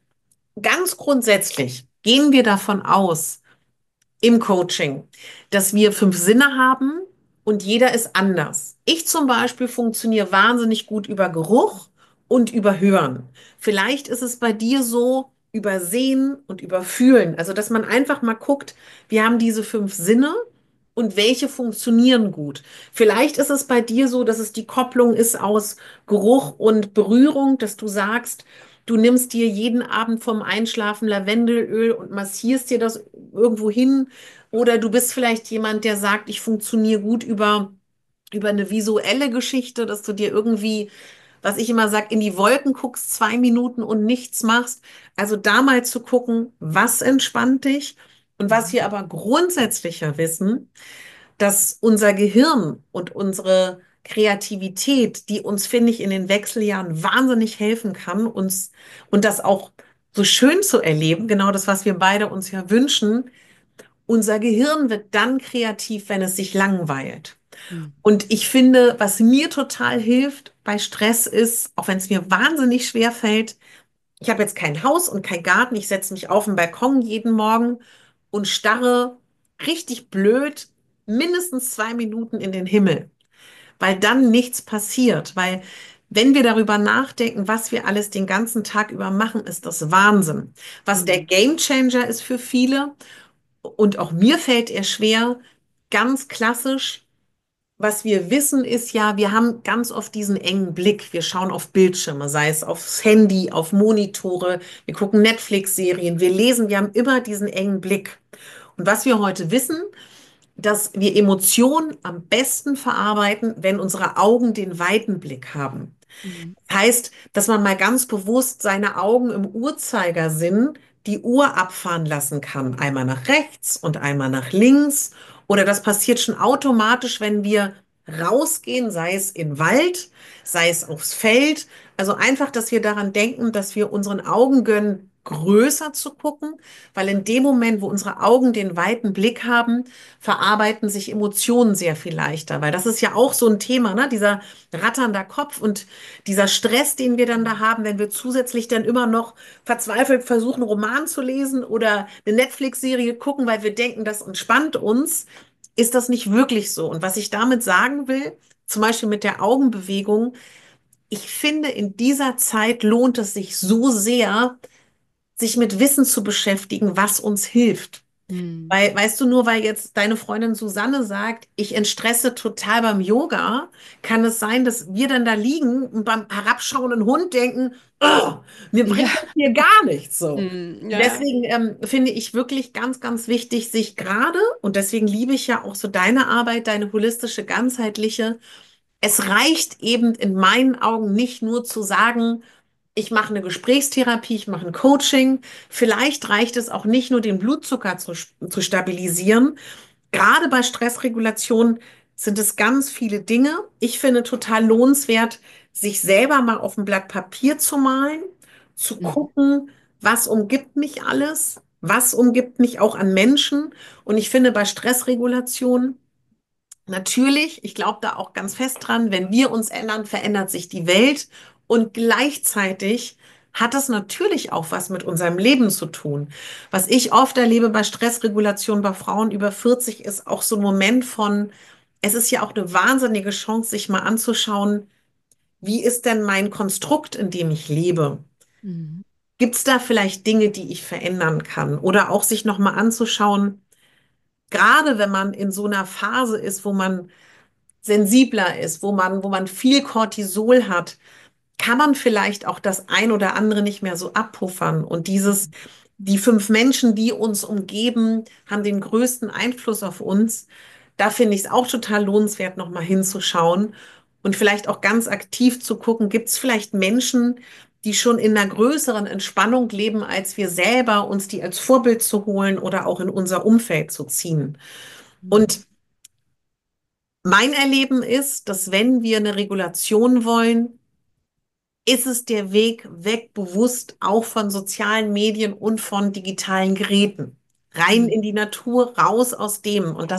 A: ganz grundsätzlich gehen wir davon aus, im Coaching, dass wir fünf Sinne haben und jeder ist anders. Ich zum Beispiel funktioniere wahnsinnig gut über Geruch und über Hören. Vielleicht ist es bei dir so über Sehen und über Fühlen. Also, dass man einfach mal guckt, wir haben diese fünf Sinne und welche funktionieren gut. Vielleicht ist es bei dir so, dass es die Kopplung ist aus Geruch und Berührung, dass du sagst, du nimmst dir jeden Abend vorm Einschlafen Lavendelöl und massierst dir das irgendwo hin. Oder du bist vielleicht jemand, der sagt, ich funktioniere gut über eine visuelle Geschichte, dass du dir irgendwie, was ich immer sage, in die Wolken guckst, 2 Minuten und nichts machst. Also da mal zu gucken, was entspannt dich. Und was
B: Mhm.
A: wir aber grundsätzlicher wissen, dass unser Gehirn und unsere Kreativität, die uns, finde ich, in den Wechseljahren wahnsinnig helfen kann, uns und das auch so schön zu erleben, genau das, was wir beide uns ja wünschen, unser Gehirn wird dann kreativ, wenn es sich langweilt.
B: Mhm.
A: Und ich finde, was mir total hilft bei Stress ist, auch wenn es mir wahnsinnig schwer fällt, ich habe jetzt kein Haus und kein Garten, ich setze mich auf den Balkon jeden Morgen und starre richtig blöd mindestens 2 Minuten in den Himmel, weil dann nichts passiert, weil wenn wir darüber nachdenken, was wir alles den ganzen Tag über machen, ist das Wahnsinn. Was der
B: Mhm.
A: Gamechanger ist für viele und auch mir fällt er schwer, ganz klassisch. Was wir wissen ist ja, wir haben ganz oft diesen engen Blick. Wir schauen auf Bildschirme, sei es aufs Handy, auf Monitore, wir gucken Netflix-Serien, wir lesen, wir haben immer diesen engen Blick. Und was wir heute wissen, dass wir Emotionen am besten verarbeiten, wenn unsere Augen den weiten Blick haben.
B: Mhm.
A: Heißt, dass man mal ganz bewusst seine Augen im Uhrzeigersinn die Uhr abfahren lassen kann. Einmal nach rechts und einmal nach links. Oder das passiert schon automatisch, wenn wir rausgehen, sei es in den Wald, sei es aufs Feld. Also einfach, dass wir daran denken, dass wir unseren Augen gönnen, größer zu gucken, weil in dem Moment, wo unsere Augen den weiten Blick haben, verarbeiten sich Emotionen sehr viel leichter, weil das ist ja auch so ein Thema, ne? Dieser ratternder Kopf und dieser Stress, den wir dann da haben, wenn wir zusätzlich dann immer noch verzweifelt versuchen, einen Roman zu lesen oder eine Netflix-Serie gucken, weil wir denken, das entspannt uns, ist das nicht wirklich so. Und was ich damit sagen will, zum Beispiel mit der Augenbewegung, ich finde, in dieser Zeit lohnt es sich so sehr, sich mit Wissen zu beschäftigen, was uns hilft.
B: Mhm.
A: Weil, weißt du, nur weil jetzt deine Freundin Susanne sagt, ich entstresse total beim Yoga, kann es sein, dass wir dann da liegen und beim herabschauenden Hund denken, oh, mir
B: Ja.
A: bringt das hier gar nichts so.
B: Mhm.
A: Und
B: Ja.
A: deswegen finde ich wirklich ganz, ganz wichtig, sich gerade, und deswegen liebe ich ja auch so deine Arbeit, deine holistische, ganzheitliche, es reicht eben in meinen Augen nicht nur zu sagen, ich mache eine Gesprächstherapie, ich mache ein Coaching. Vielleicht reicht es auch nicht nur, den Blutzucker zu stabilisieren. Gerade bei Stressregulation sind es ganz viele Dinge. Ich finde total lohnenswert, sich selber mal auf ein Blatt Papier zu malen, zu
B: Mhm.
A: gucken, was umgibt mich alles, was umgibt mich auch an Menschen. Und ich finde bei Stressregulation natürlich, ich glaube da auch ganz fest dran, wenn wir uns ändern, verändert sich die Welt und gleichzeitig hat das natürlich auch was mit unserem Leben zu tun. Was ich oft erlebe bei Stressregulation bei Frauen über 40 ist auch so ein Moment von, es ist ja auch eine wahnsinnige Chance, sich mal anzuschauen, wie ist denn mein Konstrukt, in dem ich lebe?
B: Mhm.
A: Gibt es da vielleicht Dinge, die ich verändern kann? Oder auch sich nochmal anzuschauen, gerade wenn man in so einer Phase ist, wo man sensibler ist, wo man viel Cortisol hat, kann man vielleicht auch das ein oder andere nicht mehr so abpuffern. Und die 5 Menschen, die uns umgeben, haben den größten Einfluss auf uns. Da finde ich es auch total lohnenswert, nochmal hinzuschauen und vielleicht auch ganz aktiv zu gucken, gibt es vielleicht Menschen, die schon in einer größeren Entspannung leben als wir selber, uns die als Vorbild zu holen oder auch in unser Umfeld zu ziehen.
B: Mhm.
A: Und mein Erleben ist, dass wenn wir eine Regulation wollen, ist es der Weg weg, bewusst auch von sozialen Medien und von digitalen Geräten. Rein
B: Mhm.
A: in die Natur, raus aus dem. Und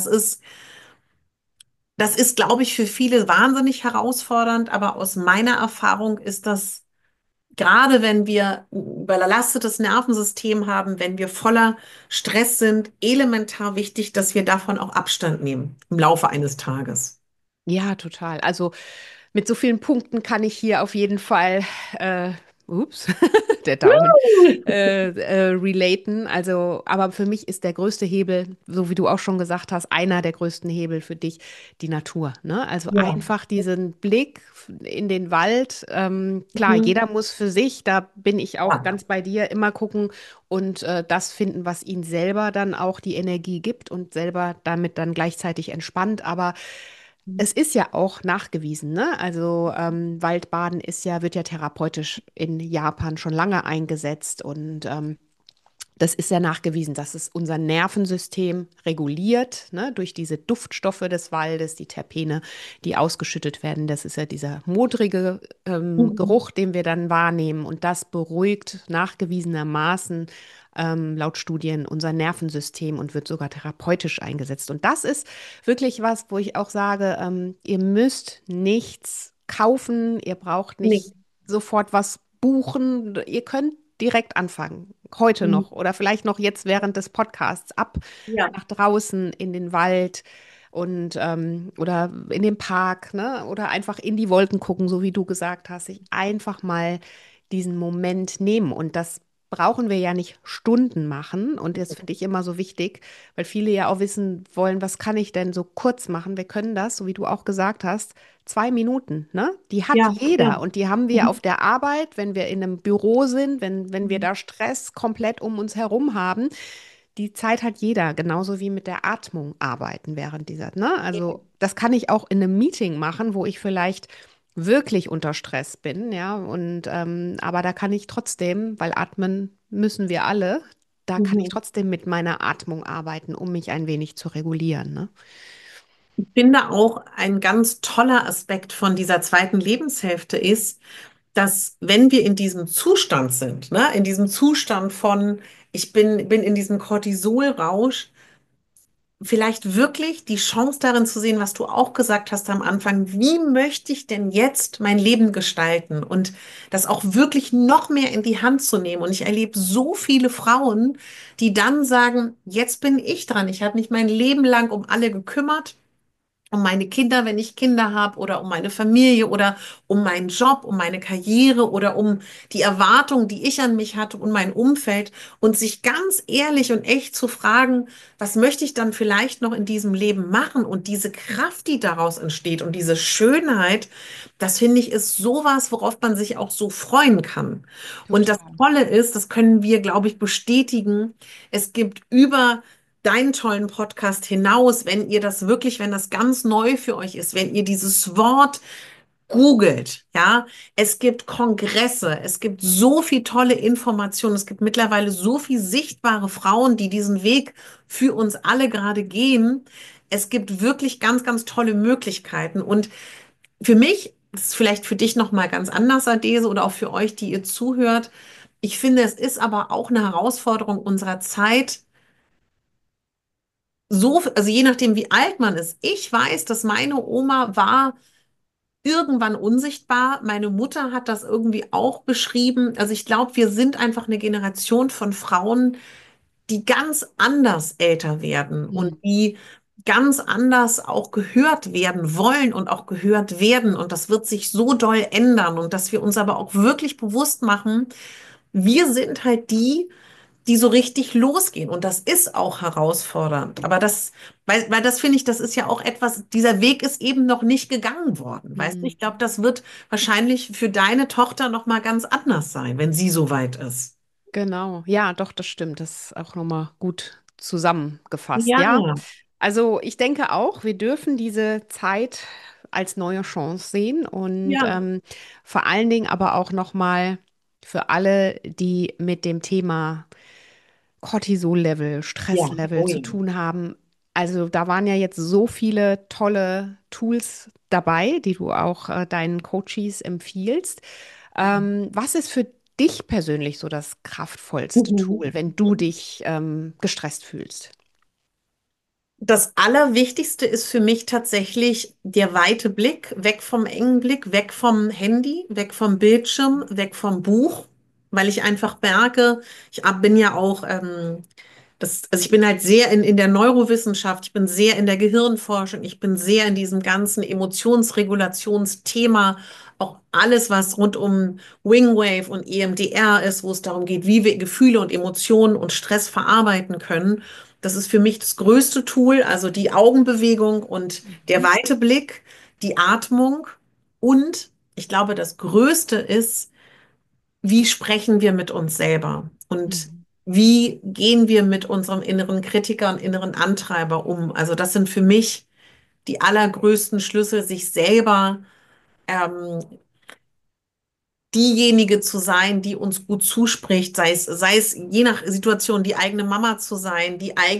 A: das ist, glaube ich, für viele wahnsinnig herausfordernd, aber aus meiner Erfahrung ist das, gerade wenn wir ein überlastetes Nervensystem haben, wenn wir voller Stress sind, elementar wichtig, dass wir davon auch Abstand nehmen im Laufe eines Tages.
B: Ja, total. Also mit so vielen Punkten kann ich hier auf jeden Fall, äh, ups, der Daumen, relaten. Also, aber für mich ist der größte Hebel, so wie du auch schon gesagt hast, einer der größten Hebel für dich, die Natur. Ne? Also
A: Ja.
B: einfach diesen Blick in den Wald. Klar,
A: Mhm.
B: jeder muss für sich, da bin ich auch
A: Ja.
B: ganz bei dir, immer gucken und das finden, was ihn selber dann auch die Energie gibt und selber damit dann gleichzeitig entspannt. Aber es ist ja auch nachgewiesen, ne? Also Waldbaden ist ja, wird ja therapeutisch in Japan schon lange eingesetzt und Das ist ja nachgewiesen, dass es unser Nervensystem reguliert, ne, durch diese Duftstoffe des Waldes, die Terpene, die ausgeschüttet werden. Das ist ja dieser modrige
A: Mhm.
B: Geruch, den wir dann wahrnehmen. Und das beruhigt nachgewiesenermaßen laut Studien unser Nervensystem und wird sogar therapeutisch eingesetzt. Und das ist wirklich was, wo ich auch sage, ihr müsst nichts kaufen, ihr braucht
A: Nee.
B: nicht sofort was buchen, ihr könnt direkt anfangen, heute
A: Mhm.
B: noch oder vielleicht noch jetzt während des Podcasts ab
A: Ja.
B: nach draußen in den Wald und oder in den Park, ne? Oder einfach in die Wolken gucken, so wie du gesagt hast, sich einfach mal diesen Moment nehmen. Und das brauchen wir ja nicht Stunden machen. Und das finde ich immer so wichtig, weil viele ja auch wissen wollen, was kann ich denn so kurz machen? Wir können das, so wie du auch gesagt hast, 2 Minuten, ne? Die hat
A: Ja, ja.
B: jeder und die haben wir auf
A: Mhm.
B: der Arbeit, wenn wir in einem Büro sind, wenn wir da Stress komplett um uns herum haben. Die Zeit hat jeder, genauso wie mit der Atmung arbeiten während dieser, ne? Also das kann ich auch in einem Meeting machen, wo ich vielleicht wirklich unter Stress bin, ja, und aber da kann ich trotzdem, weil atmen müssen wir alle, da kann ich
A: Mhm.
B: trotzdem mit meiner Atmung arbeiten, um mich ein wenig zu regulieren, ne?
A: Ich finde auch ein ganz toller Aspekt von dieser zweiten Lebenshälfte ist, dass wenn wir in diesem Zustand sind, ne, in diesem Zustand von, bin in diesem Cortisolrausch, vielleicht wirklich die Chance darin zu sehen, was du auch gesagt hast am Anfang, wie möchte ich denn jetzt mein Leben gestalten und das auch wirklich noch mehr in die Hand zu nehmen. Und ich erlebe so viele Frauen, die dann sagen, jetzt bin ich dran. Ich habe mich mein Leben lang um alle gekümmert, um meine Kinder, wenn ich Kinder habe, oder um meine Familie oder um meinen Job, um meine Karriere oder um die Erwartungen, die ich an mich hatte und mein Umfeld und sich ganz ehrlich und echt zu fragen, was möchte ich dann vielleicht noch in diesem Leben machen und diese Kraft, die daraus entsteht und diese Schönheit, das finde ich ist sowas, worauf man sich auch so freuen kann. Und das
B: Total.
A: Tolle ist, das können wir, glaube ich, bestätigen, es gibt über deinen tollen Podcast hinaus, wenn ihr das wirklich, wenn das ganz neu für euch ist, wenn ihr dieses Wort googelt, ja, es gibt Kongresse, es gibt so viel tolle Informationen, es gibt mittlerweile so viel sichtbare Frauen, die diesen Weg für uns alle gerade gehen. Es gibt wirklich ganz, ganz tolle Möglichkeiten. Und für mich, das ist vielleicht für dich nochmal ganz anders, Adese, oder auch für euch, die ihr zuhört. Ich finde, es ist aber auch eine Herausforderung unserer Zeit, so, also je nachdem, wie alt man ist. Ich weiß, dass meine Oma war irgendwann unsichtbar. Meine Mutter hat das irgendwie auch beschrieben. Also ich glaube, wir sind einfach eine Generation von Frauen, die ganz anders älter werden und
B: Hm.
A: die ganz anders auch gehört werden wollen und auch gehört werden. Und das wird sich so doll ändern und dass wir uns aber auch wirklich bewusst machen, wir sind halt die so richtig losgehen. Und das ist auch herausfordernd. Aber das, weil das finde ich, das ist ja auch etwas, dieser Weg ist eben noch nicht gegangen worden. Weißt du,
B: Hm.
A: ich glaube, das wird wahrscheinlich für deine Tochter noch mal ganz anders sein, wenn sie so weit ist.
B: Genau, ja, doch, das stimmt. Das ist auch nochmal gut zusammengefasst.
A: Ja,
B: Ja, also ich denke auch, wir dürfen diese Zeit als neue Chance sehen und
A: ja,
B: vor allen Dingen aber auch nochmal für alle, die mit dem Thema Cortisol-Level,
A: ja,
B: Stresslevel
A: oh
B: zu
A: ja.
B: tun haben. Also da waren ja jetzt so viele tolle Tools dabei, die du auch deinen Coaches empfiehlst. Was ist für dich persönlich so das kraftvollste
A: Mhm.
B: Tool, wenn du dich gestresst fühlst?
A: Das Allerwichtigste ist für mich tatsächlich der weite Blick, weg vom engen Blick, weg vom Handy, weg vom Bildschirm, weg vom Buch, weil ich einfach merke, bin ja auch also ich bin halt sehr in der Neurowissenschaft, ich bin sehr in der Gehirnforschung, ich bin sehr in diesem ganzen Emotionsregulationsthema, auch alles, was rund um Wingwave und EMDR ist, wo es darum geht, wie wir Gefühle und Emotionen und Stress verarbeiten können. Das ist für mich das größte Tool, also die Augenbewegung und der
B: Mhm.
A: weite Blick, die Atmung und ich glaube, das Größte ist, wie sprechen wir mit uns selber und
B: Mhm.
A: wie gehen wir mit unserem inneren Kritiker und inneren Antreiber um? Also das sind für mich die allergrößten Schlüssel, sich selber ähm, diejenige zu sein, die uns gut zuspricht, sei es je nach Situation die eigene Mama zu sein,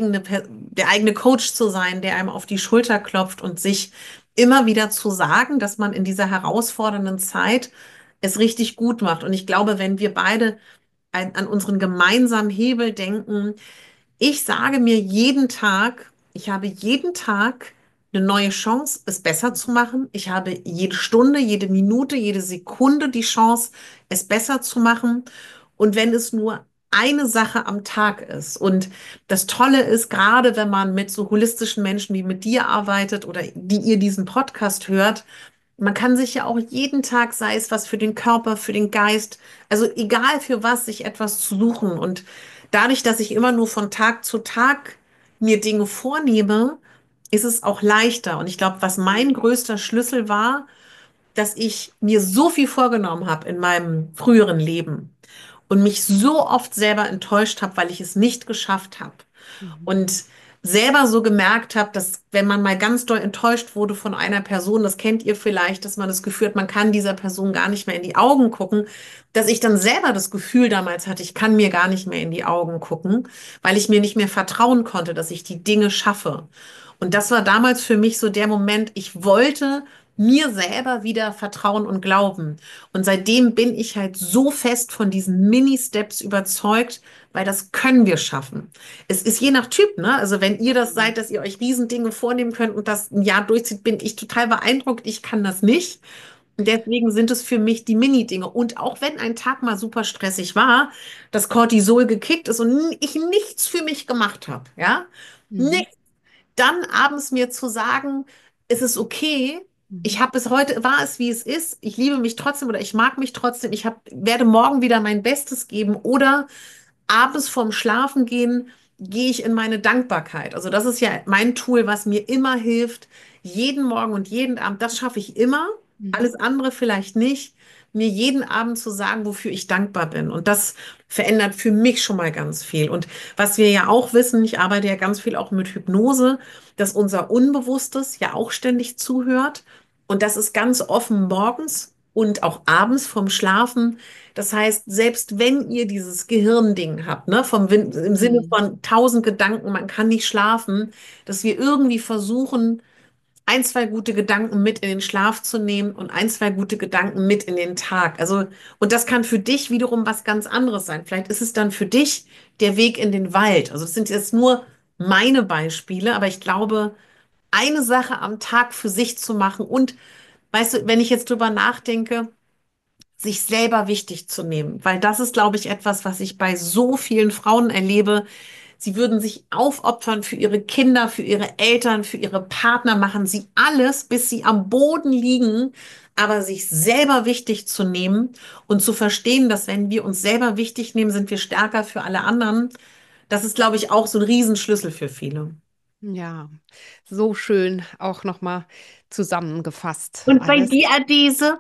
A: der eigene Coach zu sein, der einem auf die Schulter klopft und sich immer wieder zu sagen, dass man in dieser herausfordernden Zeit es richtig gut macht. Und ich glaube, wenn wir beide an unseren gemeinsamen Hebel denken, ich sage mir jeden Tag, ich habe jeden Tag eine neue Chance, es besser zu machen. Ich habe jede Stunde, jede Minute, jede Sekunde die Chance, es besser zu machen. Und wenn es nur eine Sache am Tag ist. Und das Tolle ist, gerade wenn man mit so holistischen Menschen wie mit dir arbeitet oder die ihr diesen Podcast hört, man kann sich ja auch jeden Tag, sei es was für den Körper, für den Geist, also egal für was, sich etwas zu suchen. Und dadurch, dass ich immer nur von Tag zu Tag mir Dinge vornehme, ist es auch leichter. Und ich glaube, was mein größter Schlüssel war, dass ich mir so viel vorgenommen habe in meinem früheren Leben und mich so oft selber enttäuscht habe, weil ich es nicht geschafft habe.
B: Mhm.
A: Und selber so gemerkt habe, dass wenn man mal ganz doll enttäuscht wurde von einer Person, das kennt ihr vielleicht, dass man das Gefühl hat, man kann dieser Person gar nicht mehr in die Augen gucken, dass ich dann selber das Gefühl damals hatte, ich kann mir gar nicht mehr in die Augen gucken, weil ich mir nicht mehr vertrauen konnte, dass ich die Dinge schaffe. Und das war damals für mich so der Moment, ich wollte mir selber wieder vertrauen und glauben. Und seitdem bin ich halt so fest von diesen Mini-Steps überzeugt, weil das können wir schaffen. Es ist je nach Typ, ne? Also wenn ihr das seid, dass ihr euch Riesendinge vornehmen könnt und das ein Jahr durchzieht, bin ich total beeindruckt. Ich kann das nicht. Und deswegen sind es für mich die Mini-Dinge. Und auch wenn ein Tag mal super stressig war, das Cortisol gekickt ist und ich nichts für mich gemacht habe, ja?
B: Mhm.
A: Dann abends mir zu sagen, es ist okay, ich
B: Mhm.
A: habe bis heute, war es wie es ist, ich liebe mich trotzdem oder ich mag mich trotzdem, werde morgen wieder mein Bestes geben oder abends vorm Schlafengehen gehe ich in meine Dankbarkeit. Also das ist ja mein Tool, was mir immer hilft, jeden Morgen und jeden Abend, das schaffe ich immer,
B: Mhm.
A: alles andere vielleicht nicht, mir jeden Abend zu sagen, wofür ich dankbar bin. Und das verändert für mich schon mal ganz viel. Und was wir ja auch wissen, ich arbeite ja ganz viel auch mit Hypnose, dass unser Unbewusstes ja auch ständig zuhört. Und das ist ganz offen morgens und auch abends vorm Schlafen. Das heißt, selbst wenn ihr dieses Gehirnding habt, ne, im Sinne
B: Mhm.
A: von 1000 Gedanken, man kann nicht schlafen, dass wir irgendwie versuchen, ein, zwei gute Gedanken mit in den Schlaf zu nehmen und ein, zwei gute Gedanken mit in den Tag. Also, und das kann für dich wiederum was ganz anderes sein. Vielleicht ist es dann für dich der Weg in den Wald. Also, das sind jetzt nur meine Beispiele, aber ich glaube, eine Sache am Tag für sich zu machen und, weißt du, wenn ich jetzt drüber nachdenke, sich selber wichtig zu nehmen, weil das ist, glaube ich, etwas, was ich bei so vielen Frauen erlebe. Sie würden sich aufopfern für ihre Kinder, für ihre Eltern, für ihre Partner, machen sie alles, bis sie am Boden liegen, aber sich selber wichtig zu nehmen und zu verstehen, dass wenn wir uns selber wichtig nehmen, sind wir stärker für alle anderen. Das ist, glaube ich, auch so ein Riesenschlüssel für viele.
B: Ja, so schön auch nochmal zusammengefasst
A: Und bei
B: alles.
A: dir, Adese,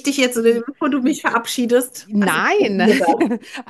A: bevor du mich verabschiedest, was ist bei
B: Nein,
A: dir das?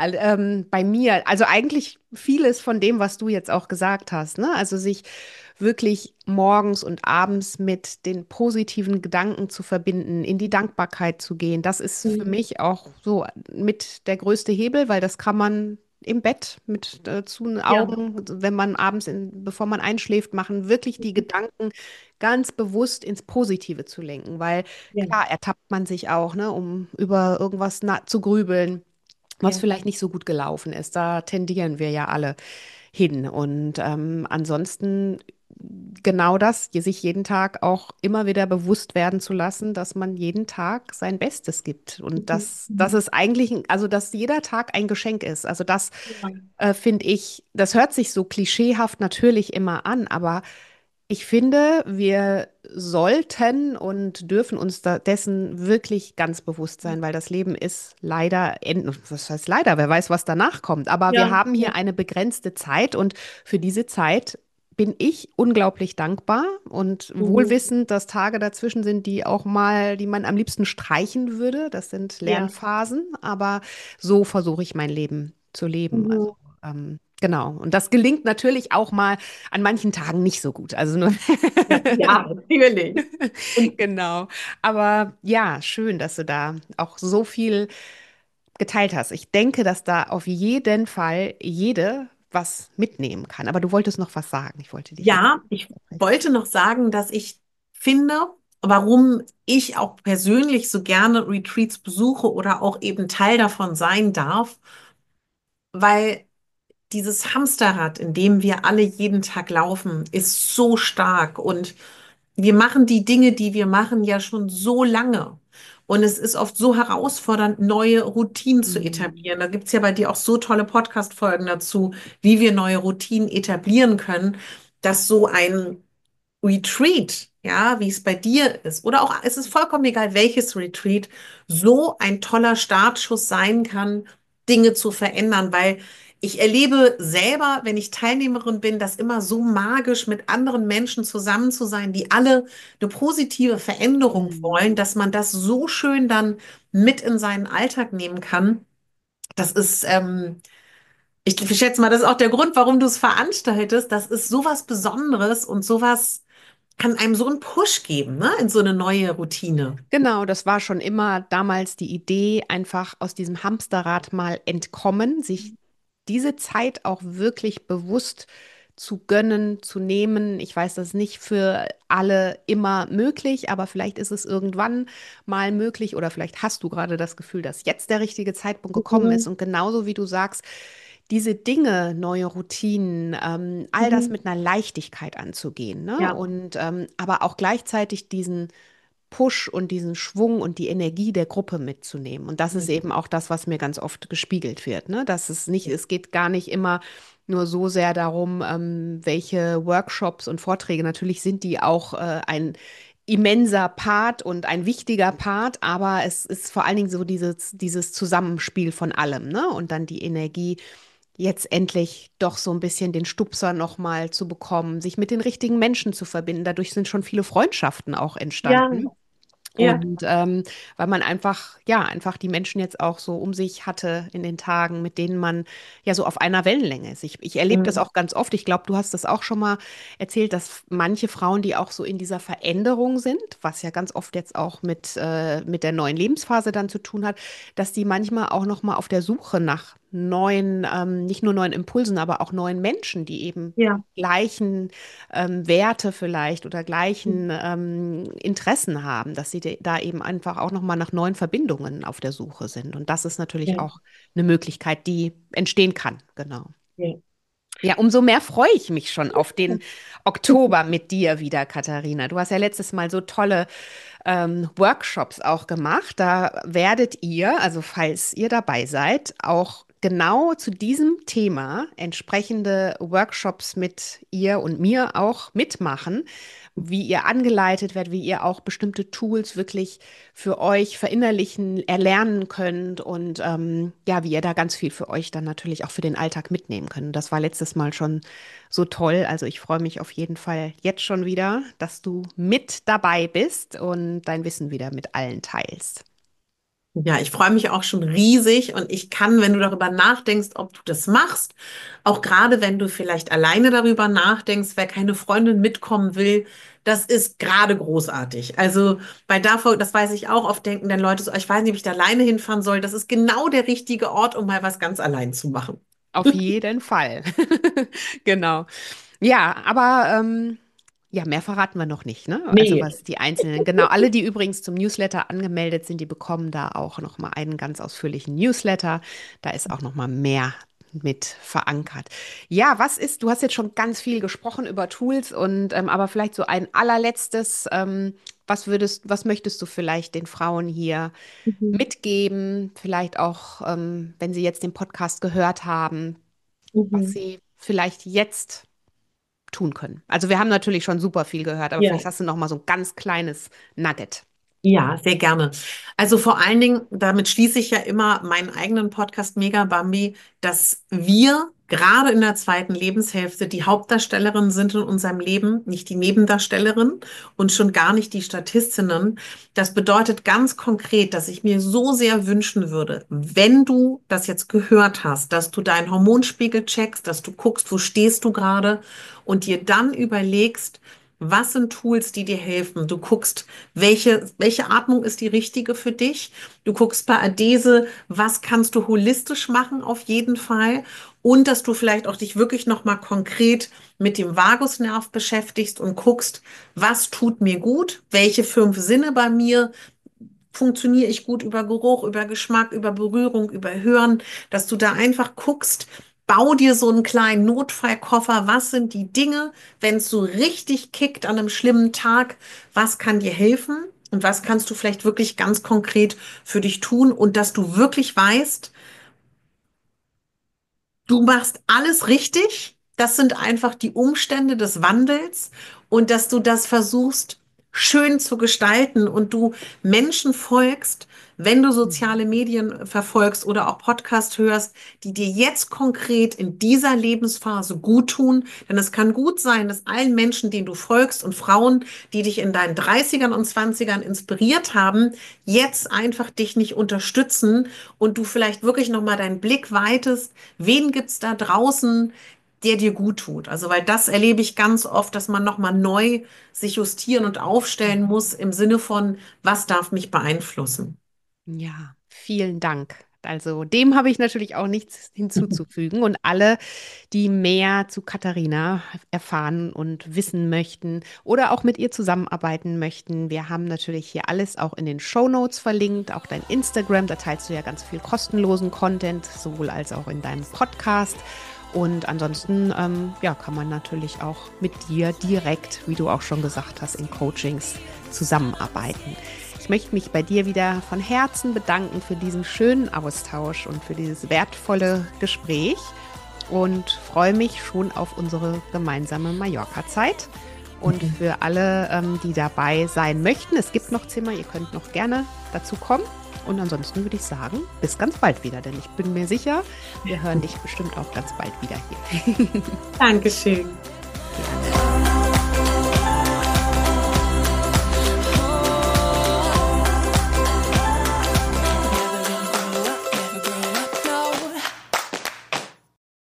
B: bei mir, also eigentlich vieles von dem, was du jetzt auch gesagt hast, ne? Also sich wirklich morgens und abends mit den positiven Gedanken zu verbinden, in die Dankbarkeit zu gehen, das ist für
A: Mhm.
B: mich auch so mit der größte Hebel, weil das kann man im Bett mit zu den
A: Ja.
B: Augen, wenn man abends, bevor man einschläft, machen, wirklich die Gedanken ganz bewusst ins Positive zu lenken, weil
A: Ja,
B: klar, ertappt man sich auch, ne, um über irgendwas zu grübeln, was
A: ja,
B: vielleicht nicht so gut gelaufen ist. Da tendieren wir ja alle hin. Und ansonsten genau das, sich jeden Tag auch immer wieder bewusst werden zu lassen, dass man jeden Tag sein Bestes gibt. Und
A: mhm.
B: dass
A: Mhm.
B: es eigentlich, also dass jeder Tag ein Geschenk ist. Also das
A: Ja,
B: finde ich, das hört sich so klischeehaft natürlich immer an, aber ich finde, wir sollten und dürfen uns dessen wirklich ganz bewusst sein, weil das Leben ist leider, was heißt leider, wer weiß, was danach kommt. Aber wir
A: ja,
B: haben
A: ja,
B: hier eine begrenzte Zeit und für diese Zeit bin ich unglaublich dankbar und
A: mhm.
B: wohlwissend, dass Tage dazwischen sind, die auch mal, die man am liebsten streichen würde. Das sind
A: Ja,
B: Lernphasen, aber so versuche ich mein Leben zu leben. Also
A: mhm.
B: ähm, Genau. Und das gelingt natürlich auch mal an manchen Tagen nicht so gut. Also nur
A: Ja, ja, natürlich. Und
B: genau. Aber ja, schön, dass du da auch so viel geteilt hast. Ich denke, dass da auf jeden Fall jede was mitnehmen kann. Aber du wolltest noch was sagen. Ich wollte dich jetzt
A: ja,
B: nicht
A: ich
B: unterbrechen.
A: wollte noch sagen, dass ich finde, warum ich auch persönlich so gerne Retreats besuche oder auch eben Teil davon sein darf, weil dieses Hamsterrad, in dem wir alle jeden Tag laufen, ist so stark und wir machen die Dinge, die wir machen, ja schon so lange. Und es ist oft so herausfordernd, neue Routinen zu
B: Mhm.
A: etablieren. Da gibt es ja bei dir auch so tolle Podcast-Folgen dazu, wie wir neue Routinen etablieren können, dass so ein Retreat, ja, wie es bei dir ist, oder auch, es ist vollkommen egal, welches Retreat, so ein toller Startschuss sein kann, Dinge zu verändern, weil ich erlebe selber, wenn ich Teilnehmerin bin, das immer so magisch mit anderen Menschen zusammen zu sein, die alle eine positive Veränderung
B: Mhm.
A: wollen, dass man das so schön dann mit in seinen Alltag nehmen kann. Das ist, ich schätze mal, das ist auch der Grund, warum du es veranstaltest. Das ist sowas Besonderes und sowas kann einem so einen Push geben, ne, in so eine neue Routine.
B: Genau, das war schon immer damals die Idee, einfach aus diesem Hamsterrad mal entkommen, sich diese Zeit auch wirklich bewusst zu gönnen, zu nehmen. Ich weiß, das ist nicht für alle immer möglich, aber vielleicht ist es irgendwann mal möglich oder vielleicht hast du gerade das Gefühl, dass jetzt der richtige Zeitpunkt gekommen ist.
A: Mhm.
B: Und genauso wie du sagst, diese Dinge, neue Routinen, all das
A: Mhm.
B: mit einer Leichtigkeit anzugehen, ne?
A: Ja,
B: Und aber auch gleichzeitig diesen Push und diesen Schwung und die Energie der Gruppe mitzunehmen. Und das ist
A: ja,
B: eben auch das, was mir ganz oft gespiegelt wird, ne? Dass es nicht, es geht gar nicht immer nur so sehr darum, welche Workshops und Vorträge, natürlich sind die auch ein immenser Part und ein wichtiger Part, aber es ist vor allen Dingen so dieses Zusammenspiel von allem, ne? Und dann die Energie, jetzt endlich doch so ein bisschen den Stupser nochmal zu bekommen, sich mit den richtigen Menschen zu verbinden. Dadurch sind schon viele Freundschaften auch
A: ja,
B: entstanden.
A: ja,
B: Und weil man einfach, ja, einfach die Menschen jetzt auch so um sich hatte in den Tagen, mit denen man ja so auf einer Wellenlänge ist. Ich erlebe das
A: mhm.
B: auch ganz oft. Ich glaube, du hast das auch schon mal erzählt, dass manche Frauen, die auch so in dieser Veränderung sind, was ja ganz oft jetzt auch mit der neuen Lebensphase dann zu tun hat, dass die manchmal auch noch mal auf der Suche nach neuen, nicht nur neuen Impulsen, aber auch neuen Menschen, die eben
A: Ja,
B: gleichen Werte vielleicht oder gleichen Interessen haben, dass sie da eben einfach auch nochmal nach neuen Verbindungen auf der Suche sind. Und das ist natürlich
A: ja,
B: auch eine Möglichkeit, die entstehen kann. Genau.
A: ja.
B: Ja, umso mehr freue ich mich schon auf den Oktober mit dir wieder, Katharina. Du hast ja letztes Mal so tolle Workshops auch gemacht. Da werdet ihr, also falls ihr dabei seid, auch genau zu diesem Thema entsprechende Workshops mit ihr und mir auch mitmachen, wie ihr angeleitet werdet, wie ihr auch bestimmte Tools wirklich für euch verinnerlichen, erlernen könnt und ja, wie ihr da ganz viel für euch dann natürlich auch für den Alltag mitnehmen könnt. Das war letztes Mal schon so toll. Also ich freue mich auf jeden Fall jetzt schon wieder, dass du mit dabei bist und dein Wissen wieder mit allen teilst.
A: Ja, ich freue mich auch schon riesig und ich kann, wenn du darüber nachdenkst, ob du das machst, auch gerade wenn du vielleicht alleine darüber nachdenkst, wer keine Freundin mitkommen will, das ist gerade großartig. Also bei davor, das weiß ich auch, oft denken dann Leute so, ich weiß nicht, ob ich da alleine hinfahren soll. Das ist genau der richtige Ort, um mal was ganz allein zu machen.
B: Auf jeden Fall. Genau. Ja, aber ja, mehr verraten wir noch nicht, ne? Also
A: Nee.
B: was die Einzelnen, genau, alle, die übrigens zum Newsletter angemeldet sind, die bekommen da auch noch mal einen ganz ausführlichen Newsletter. Da ist auch noch mal mehr mit verankert. Ja, was ist, du hast jetzt schon ganz viel gesprochen über Tools und aber vielleicht so ein allerletztes, was möchtest du vielleicht den Frauen hier
A: Mhm.
B: mitgeben? Vielleicht auch, wenn sie jetzt den Podcast gehört haben, was
A: Mhm.
B: sie vielleicht jetzt tun können. Also wir haben natürlich schon super viel gehört, aber
A: Ja.
B: vielleicht hast du noch mal so ein ganz kleines Nugget.
A: Ja, sehr gerne. Also vor allen Dingen, damit schließe ich ja immer meinen eigenen Podcast Mega Bambi, dass wir gerade in der zweiten Lebenshälfte die Hauptdarstellerin sind in unserem Leben, nicht die Nebendarstellerin und schon gar nicht die Statistinnen. Das bedeutet ganz konkret, dass ich mir so sehr wünschen würde, wenn du das jetzt gehört hast, dass du deinen Hormonspiegel checkst, dass du guckst, wo stehst du gerade und dir dann überlegst, was sind Tools, die dir helfen? Du guckst, welche Atmung ist die richtige für dich? Du guckst bei Adese, was kannst du holistisch machen auf jeden Fall? Und dass du vielleicht auch dich wirklich nochmal konkret mit dem Vagusnerv beschäftigst und guckst, was tut mir gut? Welche 5 Sinne bei mir funktioniere ich gut über Geruch, über Geschmack, über Berührung, über Hören, dass du da einfach guckst, bau dir so einen kleinen Notfallkoffer. Was sind die Dinge, wenn es so richtig kickt an einem schlimmen Tag? Was kann dir helfen? Und was kannst du vielleicht wirklich ganz konkret für dich tun? Und dass du wirklich weißt, du machst alles richtig. Das sind einfach die Umstände des Wandels und dass du das versuchst, schön zu gestalten und du Menschen folgst, wenn du
B: Mhm.
A: soziale Medien verfolgst oder auch Podcast hörst, die dir jetzt konkret in dieser Lebensphase gut tun. Denn es kann gut sein, dass allen Menschen, denen du folgst und Frauen, die dich in deinen 30ern und 20ern inspiriert haben, jetzt einfach dich nicht unterstützen und du vielleicht wirklich nochmal deinen Blick weitest. Wen gibt's da draußen, der dir gut tut? Also, weil das erlebe ich ganz oft, dass man nochmal neu sich justieren und aufstellen
B: Mhm.
A: muss im Sinne von, was darf mich beeinflussen?
B: Ja, vielen Dank. Also dem habe ich natürlich auch nichts hinzuzufügen. Und alle, die mehr zu Katharina erfahren und wissen möchten oder auch mit ihr zusammenarbeiten möchten, wir haben natürlich hier alles auch in den Shownotes verlinkt, auch dein Instagram, da teilst du ja ganz viel kostenlosen Content, sowohl als auch in deinem Podcast. Und ansonsten, ja, kann man natürlich auch mit dir direkt, wie du auch schon gesagt hast, in Coachings zusammenarbeiten. Ich möchte mich bei dir wieder von Herzen bedanken für diesen schönen Austausch und für dieses wertvolle Gespräch und freue mich schon auf unsere gemeinsame Mallorca-Zeit. Und für alle, die dabei sein möchten, es gibt noch Zimmer, ihr könnt noch gerne dazu kommen. Und ansonsten würde ich sagen, bis ganz bald wieder, denn ich bin mir sicher, wir hören dich bestimmt auch ganz bald wieder hier.
A: Dankeschön.
B: Gerne.